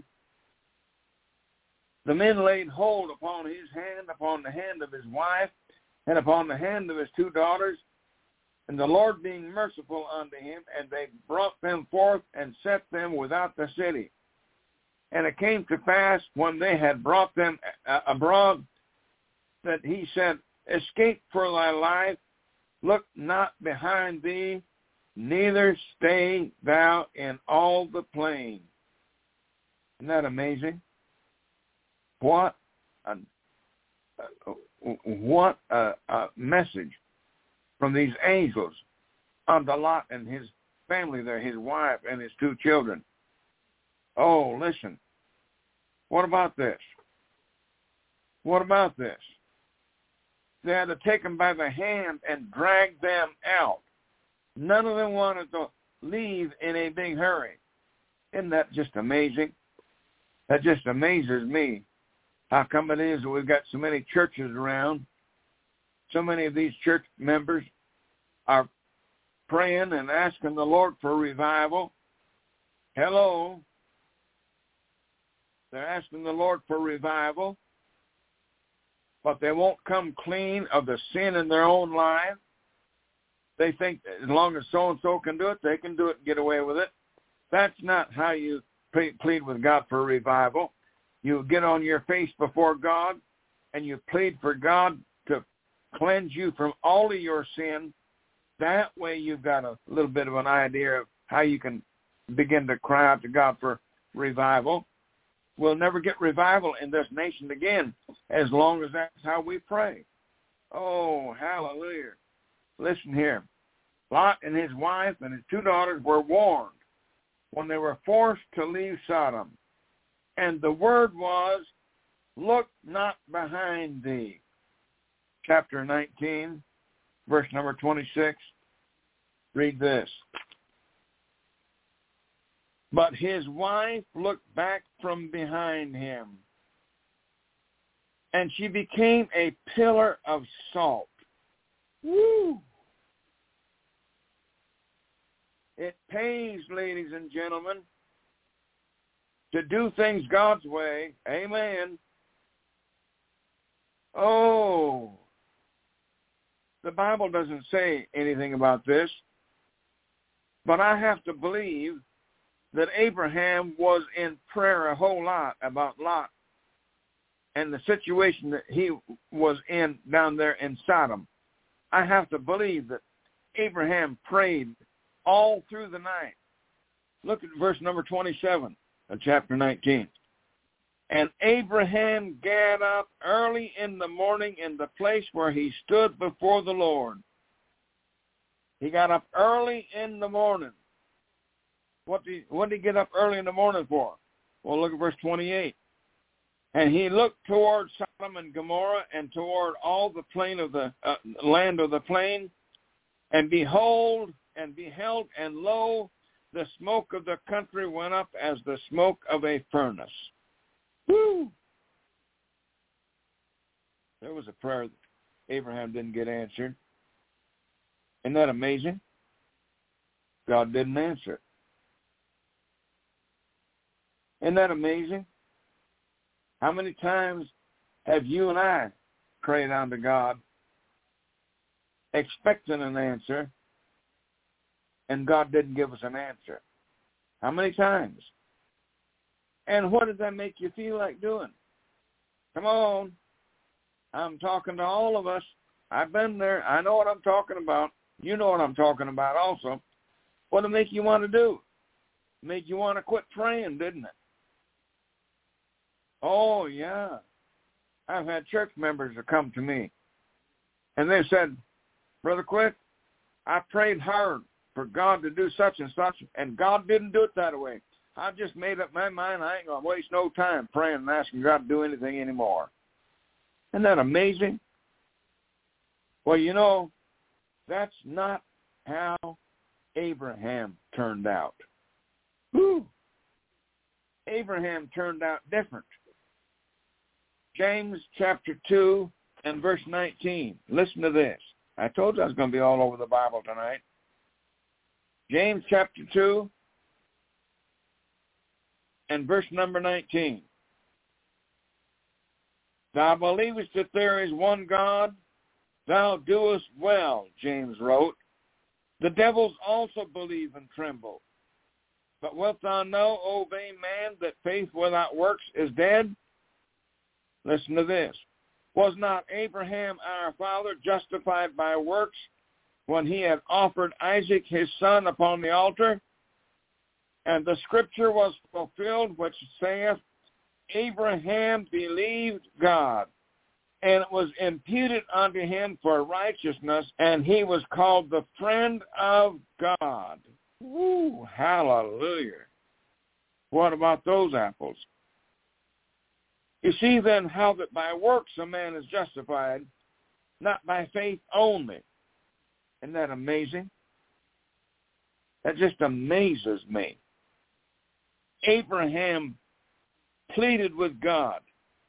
the men laid hold upon his hand, upon the hand of his wife, and upon the hand of his two daughters, and the Lord being merciful unto him, and they brought them forth and set them without the city. And it came to pass, when they had brought them abroad, that he said, escape for thy life, look not behind thee, neither stay thou in all the plain. Isn't that amazing? What a, what a, a message from these angels unto Lot and his family there, his wife and his two children. Oh, listen. What about this? What about this? They had to take them by the hand and drag them out. None of them wanted to leave in a big hurry. Isn't that just amazing? That just amazes me. How come it is that we've got so many churches around? So many of these church members are praying and asking the Lord for revival. Hello. They're asking the Lord for revival, but they won't come clean of the sin in their own life. They think as long as so-and-so can do it, they can do it and get away with it. That's not how you plead with God for revival. You get on your face before God, and you plead for God to cleanse you from all of your sin. That way you've got a little bit of an idea of how you can begin to cry out to God for revival. We'll never get revival in this nation again as long as that's how we pray. Oh, hallelujah. Listen here. Lot and his wife and his two daughters were warned when they were forced to leave Sodom. And the word was, look not behind thee. Chapter nineteen, verse number twenty-six. Read this. But his wife looked back from behind him, and she became a pillar of salt. Woo! It pays, ladies and gentlemen, to do things God's way. Amen. Oh, the Bible doesn't say anything about this, but I have to believe that Abraham was in prayer a whole lot about Lot and the situation that he was in down there in Sodom. I have to believe that Abraham prayed all through the night. Look at verse number twenty-seven of chapter nineteen. And Abraham got up early in the morning in the place where he stood before the Lord. He got up early in the morning. What did he, what did he get up early in the morning for? Well, look at verse twenty-eight. And he looked toward Sodom and Gomorrah and toward all the plain of the uh, land of the plain, and behold, and beheld, and lo, the smoke of the country went up as the smoke of a furnace. Woo! There was a prayer that Abraham didn't get answered. Isn't that amazing? God didn't answer it. Isn't that amazing? How many times have you and I prayed unto God expecting an answer, and God didn't give us an answer? How many times? And what does that make you feel like doing? Come on. I'm talking to all of us. I've been there. I know what I'm talking about. You know what I'm talking about also. What did it make you want to do? It made you want to quit praying, didn't it? Oh, yeah. I've had church members that come to me, and they said, Brother Quick, I prayed hard for God to do such and such, and God didn't do it that way. I just made up my mind I ain't going to waste no time praying and asking God to do anything anymore. Isn't that amazing? Well, you know, that's not how Abraham turned out. Whew. Abraham turned out different. James chapter two and verse nineteen. Listen to this. I told you I was going to be all over the Bible tonight. James chapter two and verse number nineteen. Thou believest that there is one God, thou doest well, James wrote. The devils also believe and tremble. But wilt thou know, O vain man, that faith without works is dead? Listen to this. Was not Abraham our father justified by works when he had offered Isaac his son upon the altar? And the scripture was fulfilled which saith, Abraham believed God, and it was imputed unto him for righteousness, and he was called the friend of God. Woo, hallelujah. What about those apples? You see then how that by works a man is justified, not by faith only. Isn't that amazing? That just amazes me. Abraham pleaded with God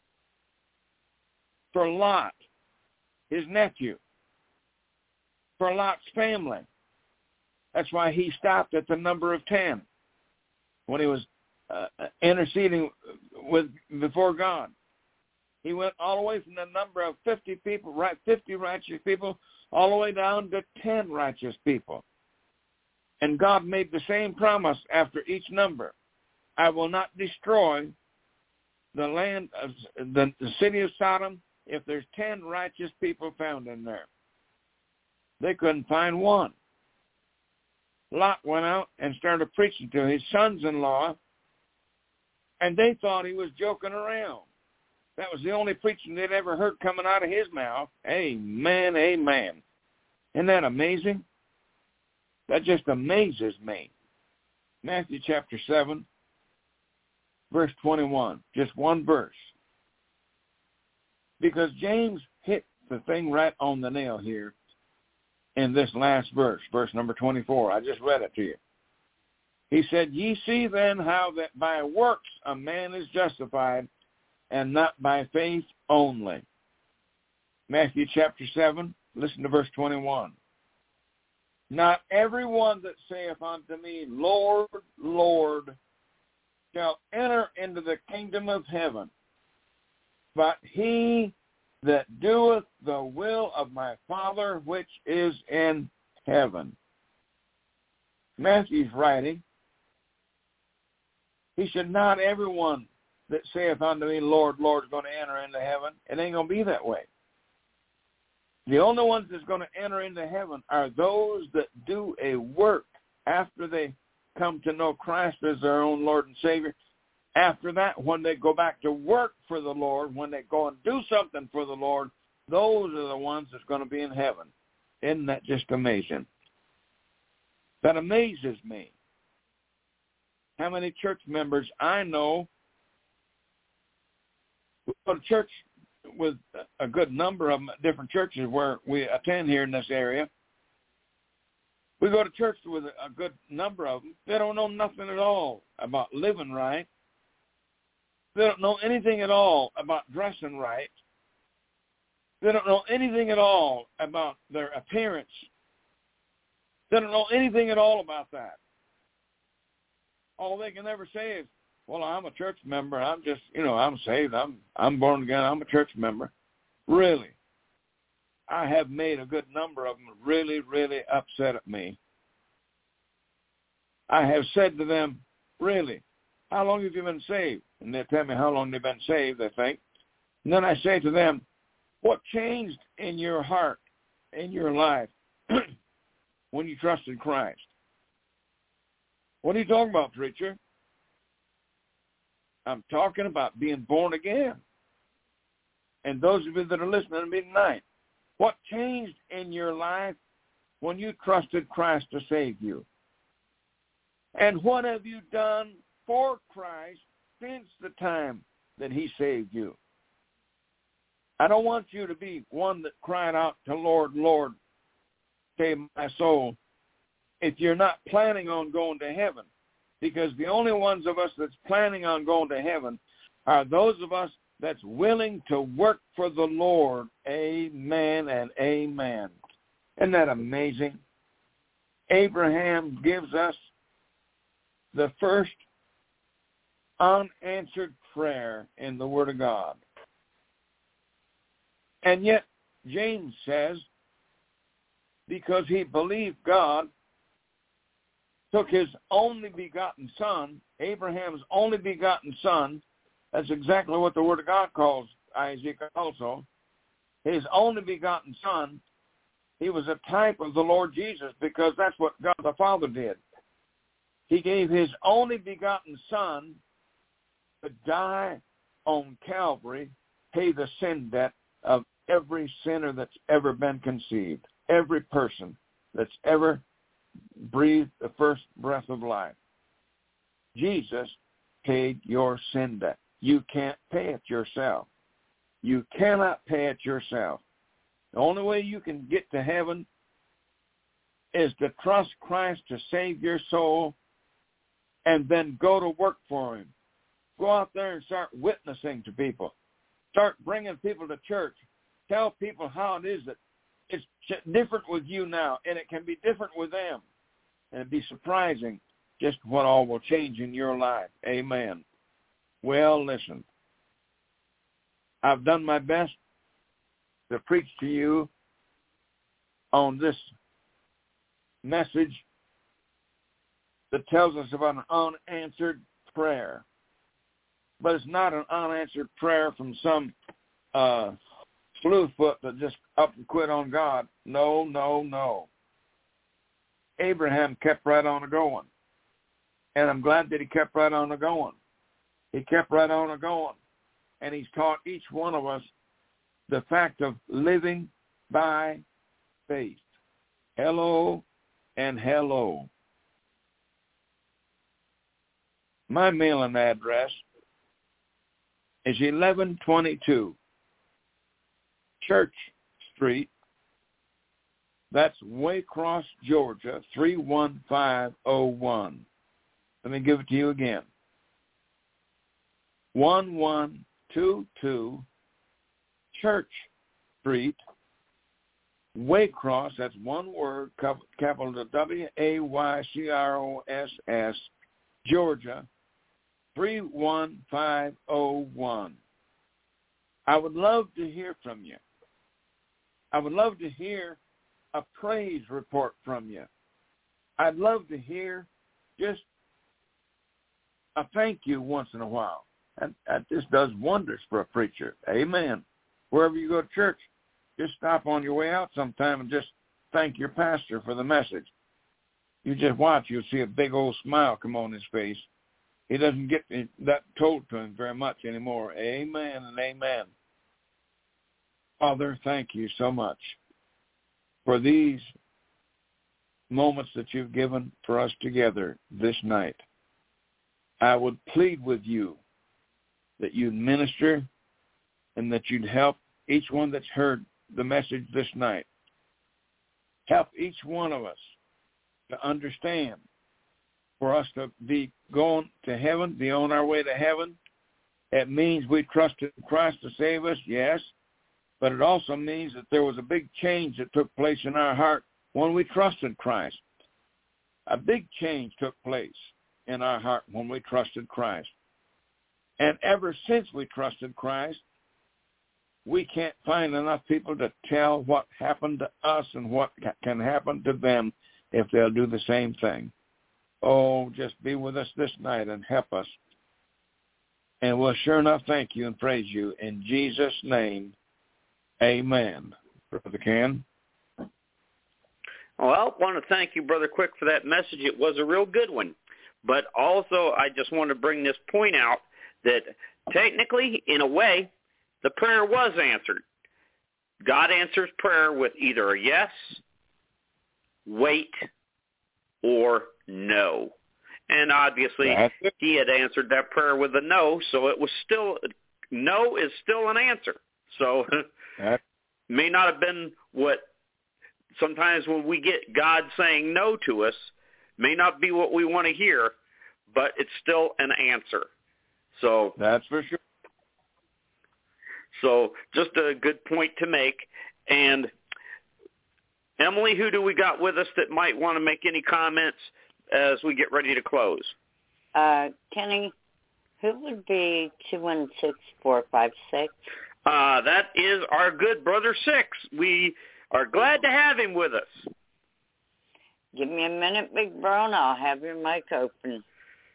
for Lot, his nephew, for Lot's family. That's why he stopped at the number of ten when he was uh, interceding with before God. He went all the way from the number of fifty people, right, fifty righteous people, all the way down to ten righteous people. And God made the same promise after each number. I will not destroy the land of the, the city of Sodom if there's ten righteous people found in there. They couldn't find one. Lot went out and started preaching to his sons-in-law, and they thought he was joking around. That was the only preaching they'd ever heard coming out of his mouth. Amen, amen. Isn't that amazing? That just amazes me. Matthew chapter seven, verse twenty-one, just one verse. Because James hit the thing right on the nail here in this last verse, verse number twenty-four. I just read it to you. He said, Ye see then how that by works a man is justified, and not by faith only. Matthew chapter seven, listen to verse twenty-one. Not everyone that saith unto me, Lord, Lord, shall enter into the kingdom of heaven, but he that doeth the will of my Father which is in heaven. Matthew's writing, he said, not everyone that saith unto me, Lord, Lord, is going to enter into heaven. It ain't going to be that way. The only ones that's going to enter into heaven are those that do a work after they come to know Christ as their own Lord and Savior. After that, when they go back to work for the Lord, when they go and do something for the Lord, those are the ones that's going to be in heaven. Isn't that just amazing? That amazes me. How many church members I know we go to church with a good number of them at different churches where we attend here in this area. We go to church with a good number of them. They don't know nothing at all about living right. They don't know anything at all about dressing right. They don't know anything at all about their appearance. They don't know anything at all about that. All they can ever say is, well, I'm a church member. I'm just, you know, I'm saved. I'm I'm born again. I'm a church member. Really, I have made a good number of them really, really upset at me. I have said to them, really, how long have you been saved? And they tell me how long they've been saved, they think. And then I say to them, what changed in your heart, in your life, when you trusted Christ? What are you talking about, preacher? I'm talking about being born again. And those of you that are listening to me tonight, what changed in your life when you trusted Christ to save you? And what have you done for Christ since the time that he saved you? I don't want you to be one that cried out to Lord, Lord, save my soul, if you're not planning on going to heaven. Because the only ones of us that's planning on going to heaven are those of us that's willing to work for the Lord. Amen and amen. Isn't that amazing? Abraham gives us the first unanswered prayer in the Word of God. And yet, James says, because he believed God, took his only begotten son, Abraham's only begotten son, that's exactly what the Word of God calls Isaac also, his only begotten son, he was a type of the Lord Jesus because that's what God the Father did. He gave his only begotten son to die on Calvary, pay the sin debt of every sinner that's ever been conceived, every person that's ever breathed the first breath of life. Jesus paid your sin debt. You can't pay it yourself. You cannot pay it yourself. The only way you can get to heaven is to trust Christ to save your soul and then go to work for him. Go out there and start witnessing to people. Start bringing people to church. Tell people how it is that it's different with you now, and it can be different with them. And it'd be surprising just what all will change in your life. Amen. Well, listen. I've done my best to preach to you on this message that tells us about an unanswered prayer. But it's not an unanswered prayer from some uh, slewfoot that just up and quit on God. No, no, no. Abraham kept right on a-going. And I'm glad that he kept right on a-going. He kept right on a-going. And he's taught each one of us the fact of living by faith. Hello and hello. My mailing address is eleven twenty-two Church Street. That's Waycross, Georgia, three one five oh one. Let me give it to you again. one one two two Church Street, Waycross, that's one word, capital W A Y C R O S S, Georgia, three one five oh one. I would love to hear from you. I would love to hear a praise report from you. I'd love to hear just a thank you once in a while. And that just does wonders for a preacher. Amen. Wherever you go to church, just stop on your way out sometime and just thank your pastor for the message. You just watch, you'll see a big old smile come on his face. He doesn't get that told to him very much anymore. Amen and amen. Father, thank you so much for these moments that you've given for us together this night. I would plead with you that you'd minister and that you'd help each one that's heard the message this night. Help each one of us to understand, for us to be going to heaven, be on our way to heaven. It means we trusted Christ to save us, yes, but it also means that there was a big change that took place in our heart when we trusted Christ. A big change took place in our heart when we trusted Christ. And ever since we trusted Christ, we can't find enough people to tell what happened to us and what can happen to them if they'll do the same thing. Oh, just be with us this night and help us. And we'll sure enough thank you and praise you. In Jesus' name, amen. Brother Ken? Well, I want to thank you, Brother Quick, for that message. It was a real good one. But also, I just want to bring this point out that technically, in a way, the prayer was answered. God answers prayer with either a yes, wait, or no. And obviously, he had answered that prayer with a no, so it was still, no is still an answer. So it may not have been what, sometimes when we get God saying no to us, may not be what we want to hear, but it's still an answer. So that's for sure. So just a good point to make. And Emily, who do we got with us that might want to make any comments as we get ready to close? Uh, Kenny, who would be two one six, four five six? Uh, that is our good brother Six. We are glad to have him with us. Give me a minute, Big Bro, and I'll have your mic open.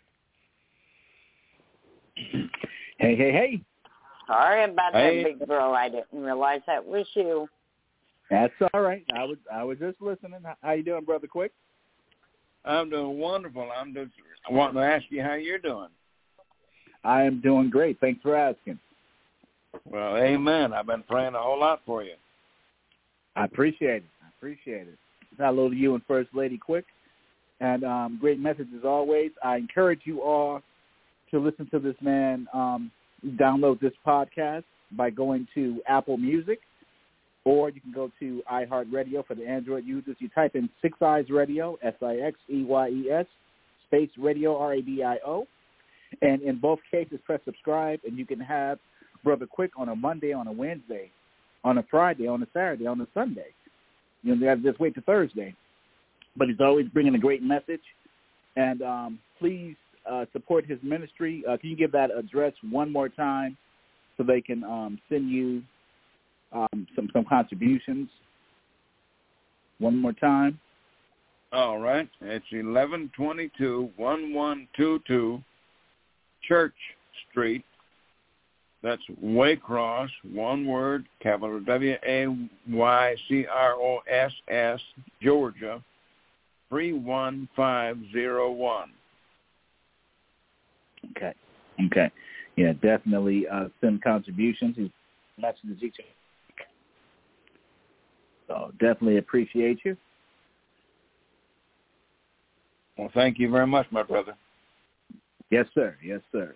Hey, hey, hey. Sorry about hey. that, Big Bro. I didn't realize that was you. That's all right. I was I was just listening. How you doing, Brother Quick? I'm doing wonderful. I'm just wanting to ask you how you're doing. I am doing great. Thanks for asking. Well, amen. I've been praying a whole lot for you. I appreciate it. I appreciate it. Hello to you and First Lady Quick. And um, great message as always. I encourage you all to listen to this man um, download this podcast by going to Apple Music, or you can go to iHeartRadio for the Android users. You type in Six Eyes Radio, S I X E Y E S, space radio, R A D I O. And in both cases, press subscribe, and you can have Brother Quick on a Monday, on a Wednesday, on a Friday, on a Saturday, on a Sunday. You know, they have to just wait till Thursday. But he's always bringing a great message. And um, please uh, support his ministry. Uh, can you give that address one more time so they can um, send you um, some, some contributions? One more time. All right. It's eleven twenty-two, eleven twenty-two Church Street. That's Waycross, one word, capital W A Y C R O S S, Georgia, three one five zero one. Okay. Okay. Yeah, definitely uh, send contributions. He's messages each other. So definitely appreciate you. Well, thank you very much, my brother. Yes, sir. Yes, sir.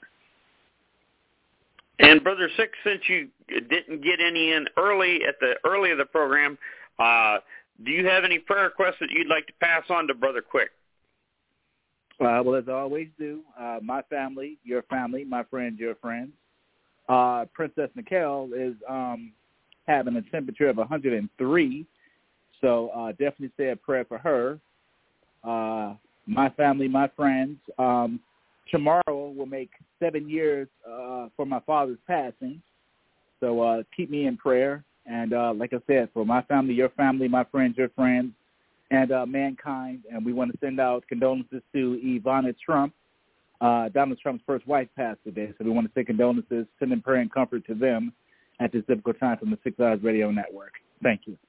And Brother Six, since you didn't get any in early at the early of the program, uh, do you have any prayer requests that you'd like to pass on to Brother Quick? Uh, well, as I always do, uh, my family, your family, my friends, your friends. Uh, Princess Nicole is um, having a temperature of one hundred three, so uh, definitely say a prayer for her. Uh, my family, my friends. Um, tomorrow will make seven years uh, for my father's passing, so uh, keep me in prayer. And uh, like I said, for my family, your family, my friends, your friends, and uh, mankind. And we want to send out condolences to Ivana Trump. Uh, Donald Trump's first wife passed today, so we want to say condolences, send in prayer and comfort to them at this difficult time from the Six Eyes Radio Network. Thank you.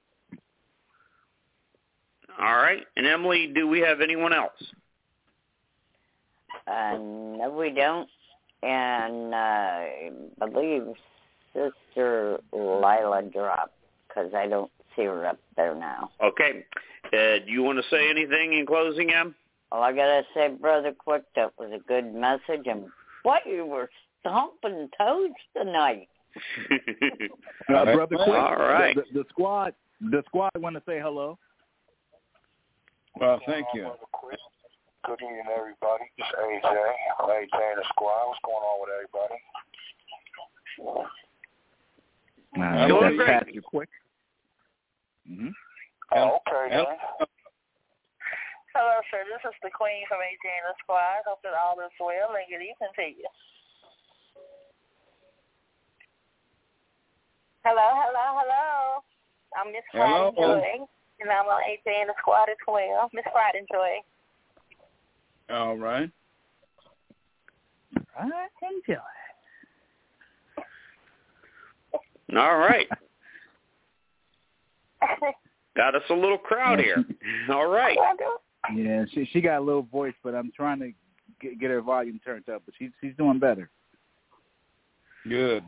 All right. And Emily, do we have anyone else? Uh, no, we don't. And uh, I believe Sister Lila dropped because I don't see her up there now. Okay. Uh, do you want to say anything in closing, Em? All I got to say, Brother Quick, that was a good message. And boy, you were stomping toes tonight. uh, Brother Quick, all right. the, the, the squad, the squad want to say hello. Well, thank you. Good evening, everybody. It's A J. I'm A J in the squad. What's going on with everybody? Uh, Doing great. Pastor Quick. Mm-hmm. Oh, okay, then. Hello, sir. This is the Queen from A J in the squad. Hope that all is well and good evening to you. Hello, hello, hello. I'm Miss Friday Joy, and I'm on A J and the squad as well. Miss Friday Joy. All right. I enjoy. All right. Got us a little crowd yeah, here. All right. Yeah, she she got a little voice, but I'm trying to get, get her volume turned up. But she's she's doing better. Good.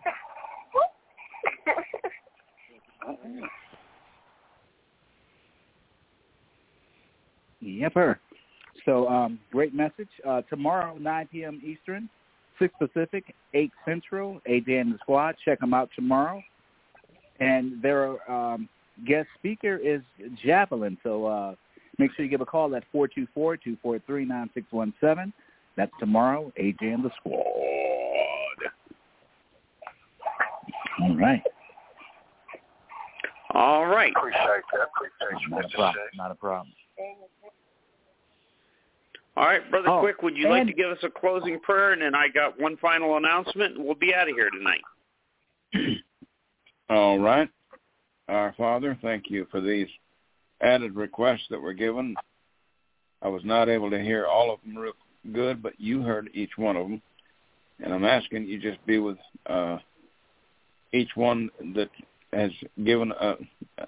Yep, her. So, um, great message. Uh, tomorrow, nine p.m. Eastern, six Pacific, eight Central, A J and the Squad. Check them out tomorrow. And their um, guest speaker is Javelin. So uh, make sure you give a call at four two four, two four three, nine six one seven. That's tomorrow, A J and the Squad. All right. All right. Appreciate that. Appreciate you, Not a Mister problem. Six. Not a problem. All right, Brother Oh, Quick, would you like and- to give us a closing prayer? And then I got one final announcement, and we'll be out of here tonight. All right. Our Father, thank you for these added requests that were given. I was not able to hear all of them real good, but you heard each one of them. And I'm asking you just be with uh, each one that has given a,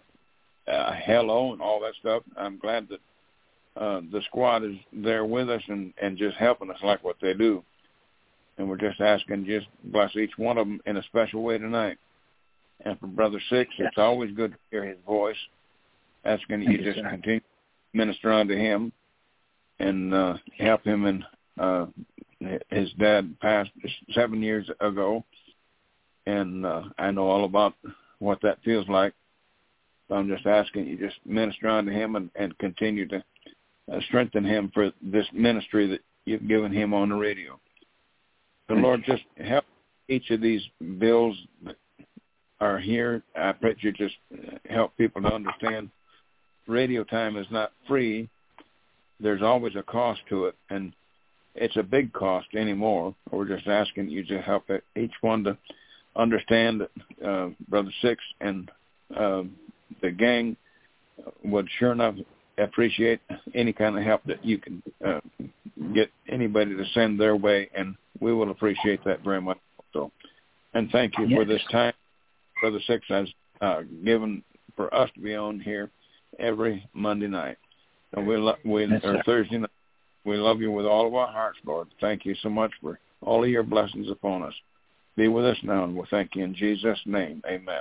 a hello and all that stuff. I'm glad that uh, the squad is there with us and, and just helping us like what they do. And we're just asking, just bless each one of them in a special way tonight. And for Brother Six, it's always good to hear his voice. Asking you, you just sir. continue to minister unto him and uh, help him. And uh, his dad passed seven years ago, and uh, I know all about what that feels like. So I'm just asking you, just minister unto him and, and continue to uh, strengthen him for this ministry that you've given him on the radio. The Lord, just help each of these bills that are here. I pray that you just help people to understand radio time is not free. There's always a cost to it, and it's a big cost anymore. We're just asking you to help each one to understand that uh, Brother Six and uh, the gang would sure enough appreciate any kind of help that you can uh, get anybody to send their way, and we will appreciate that very much also. And thank you yes. for this time Brother Six has uh, given for us to be on here every Monday night. And we lo- we yes, or Thursday night. We love you with all of our hearts, Lord. Thank you so much for all of your blessings upon us. Be with us now, and we'll thank you in Jesus' name. Amen.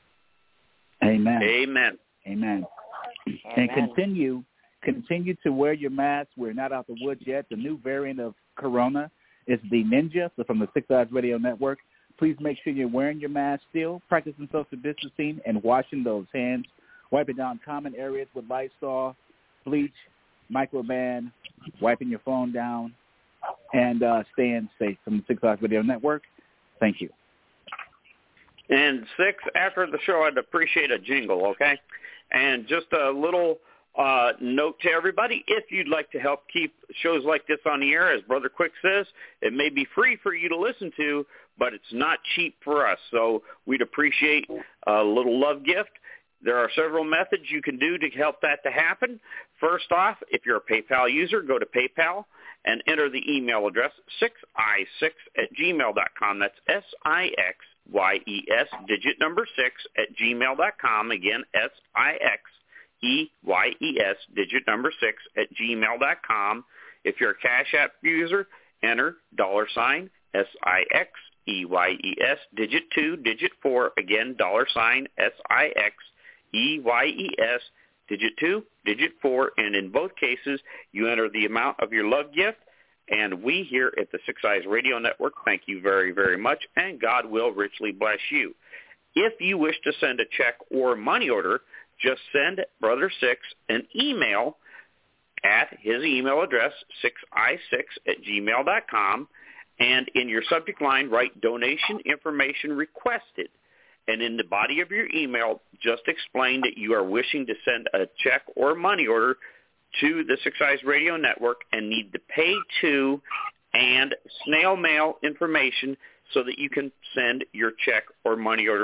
Amen. Amen. Amen. And continue continue to wear your mask. We're not out the woods yet. The new variant of Corona is the Ninja, so from the Six Eyes Radio Network. Please make sure you're wearing your mask still, practicing social distancing, and washing those hands. Wiping down common areas with Lysol, bleach, Microban, wiping your phone down, and uh, staying safe from the Six Eyes Radio Network. Thank you. And Six, after the show, I'd appreciate a jingle, okay? And just a little uh, note to everybody, if you'd like to help keep shows like this on the air, as Brother Quick says, it may be free for you to listen to, but it's not cheap for us. So we'd appreciate a little love gift. There are several methods you can do to help that to happen. First off, if you're a PayPal user, go to PayPal and enter the email address six i six at gmail dot com. That's S I X Y E S, digit number six at gmail dot com. Again, S I X E Y E S, digit number six at gmail dot com. If you're a Cash App user, enter dollar sign S I X E Y E S, digit two, digit four, again, dollar sign S I X E Y E S, digit two, digit four, and in both cases, you enter the amount of your love gift, and we here at the Six Eyes Radio Network thank you very, very much, and God will richly bless you. If you wish to send a check or money order, just send Brother Six an email at his email address, six i six at gmail dot com, and in your subject line, write donation information requested. And in the body of your email, just explain that you are wishing to send a check or money order to the Six Eyes Radio Network and need the pay to and snail mail information so that you can send your check or money order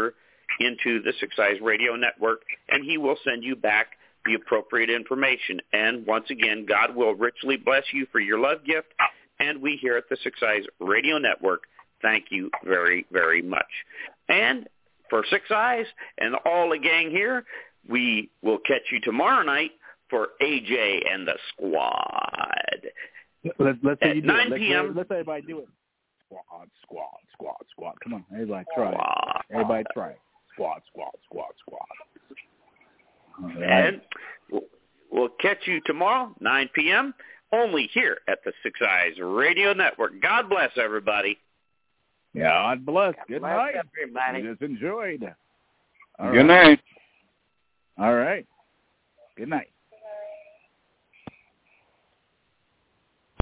into the Six Eyes Radio Network, and he will send you back the appropriate information. And once again, God will richly bless you for your love gift, and we here at the Six Eyes Radio Network thank you very, very much. And for Six Eyes and all the gang here, we will catch you tomorrow night for A J and the Squad. Let's, let's at you do nine it. p.m. Let's, let's everybody do it. Squad, squad, squad, squad. Come on, everybody try it. Everybody try it. Squad, squad, squad, squad. All right. And we'll, we'll catch you tomorrow, nine p.m., only here at the Six Eyes Radio Network. God bless everybody. God bless. Good bless night. everybody. We just enjoyed. All Good right. night. All right. Good night.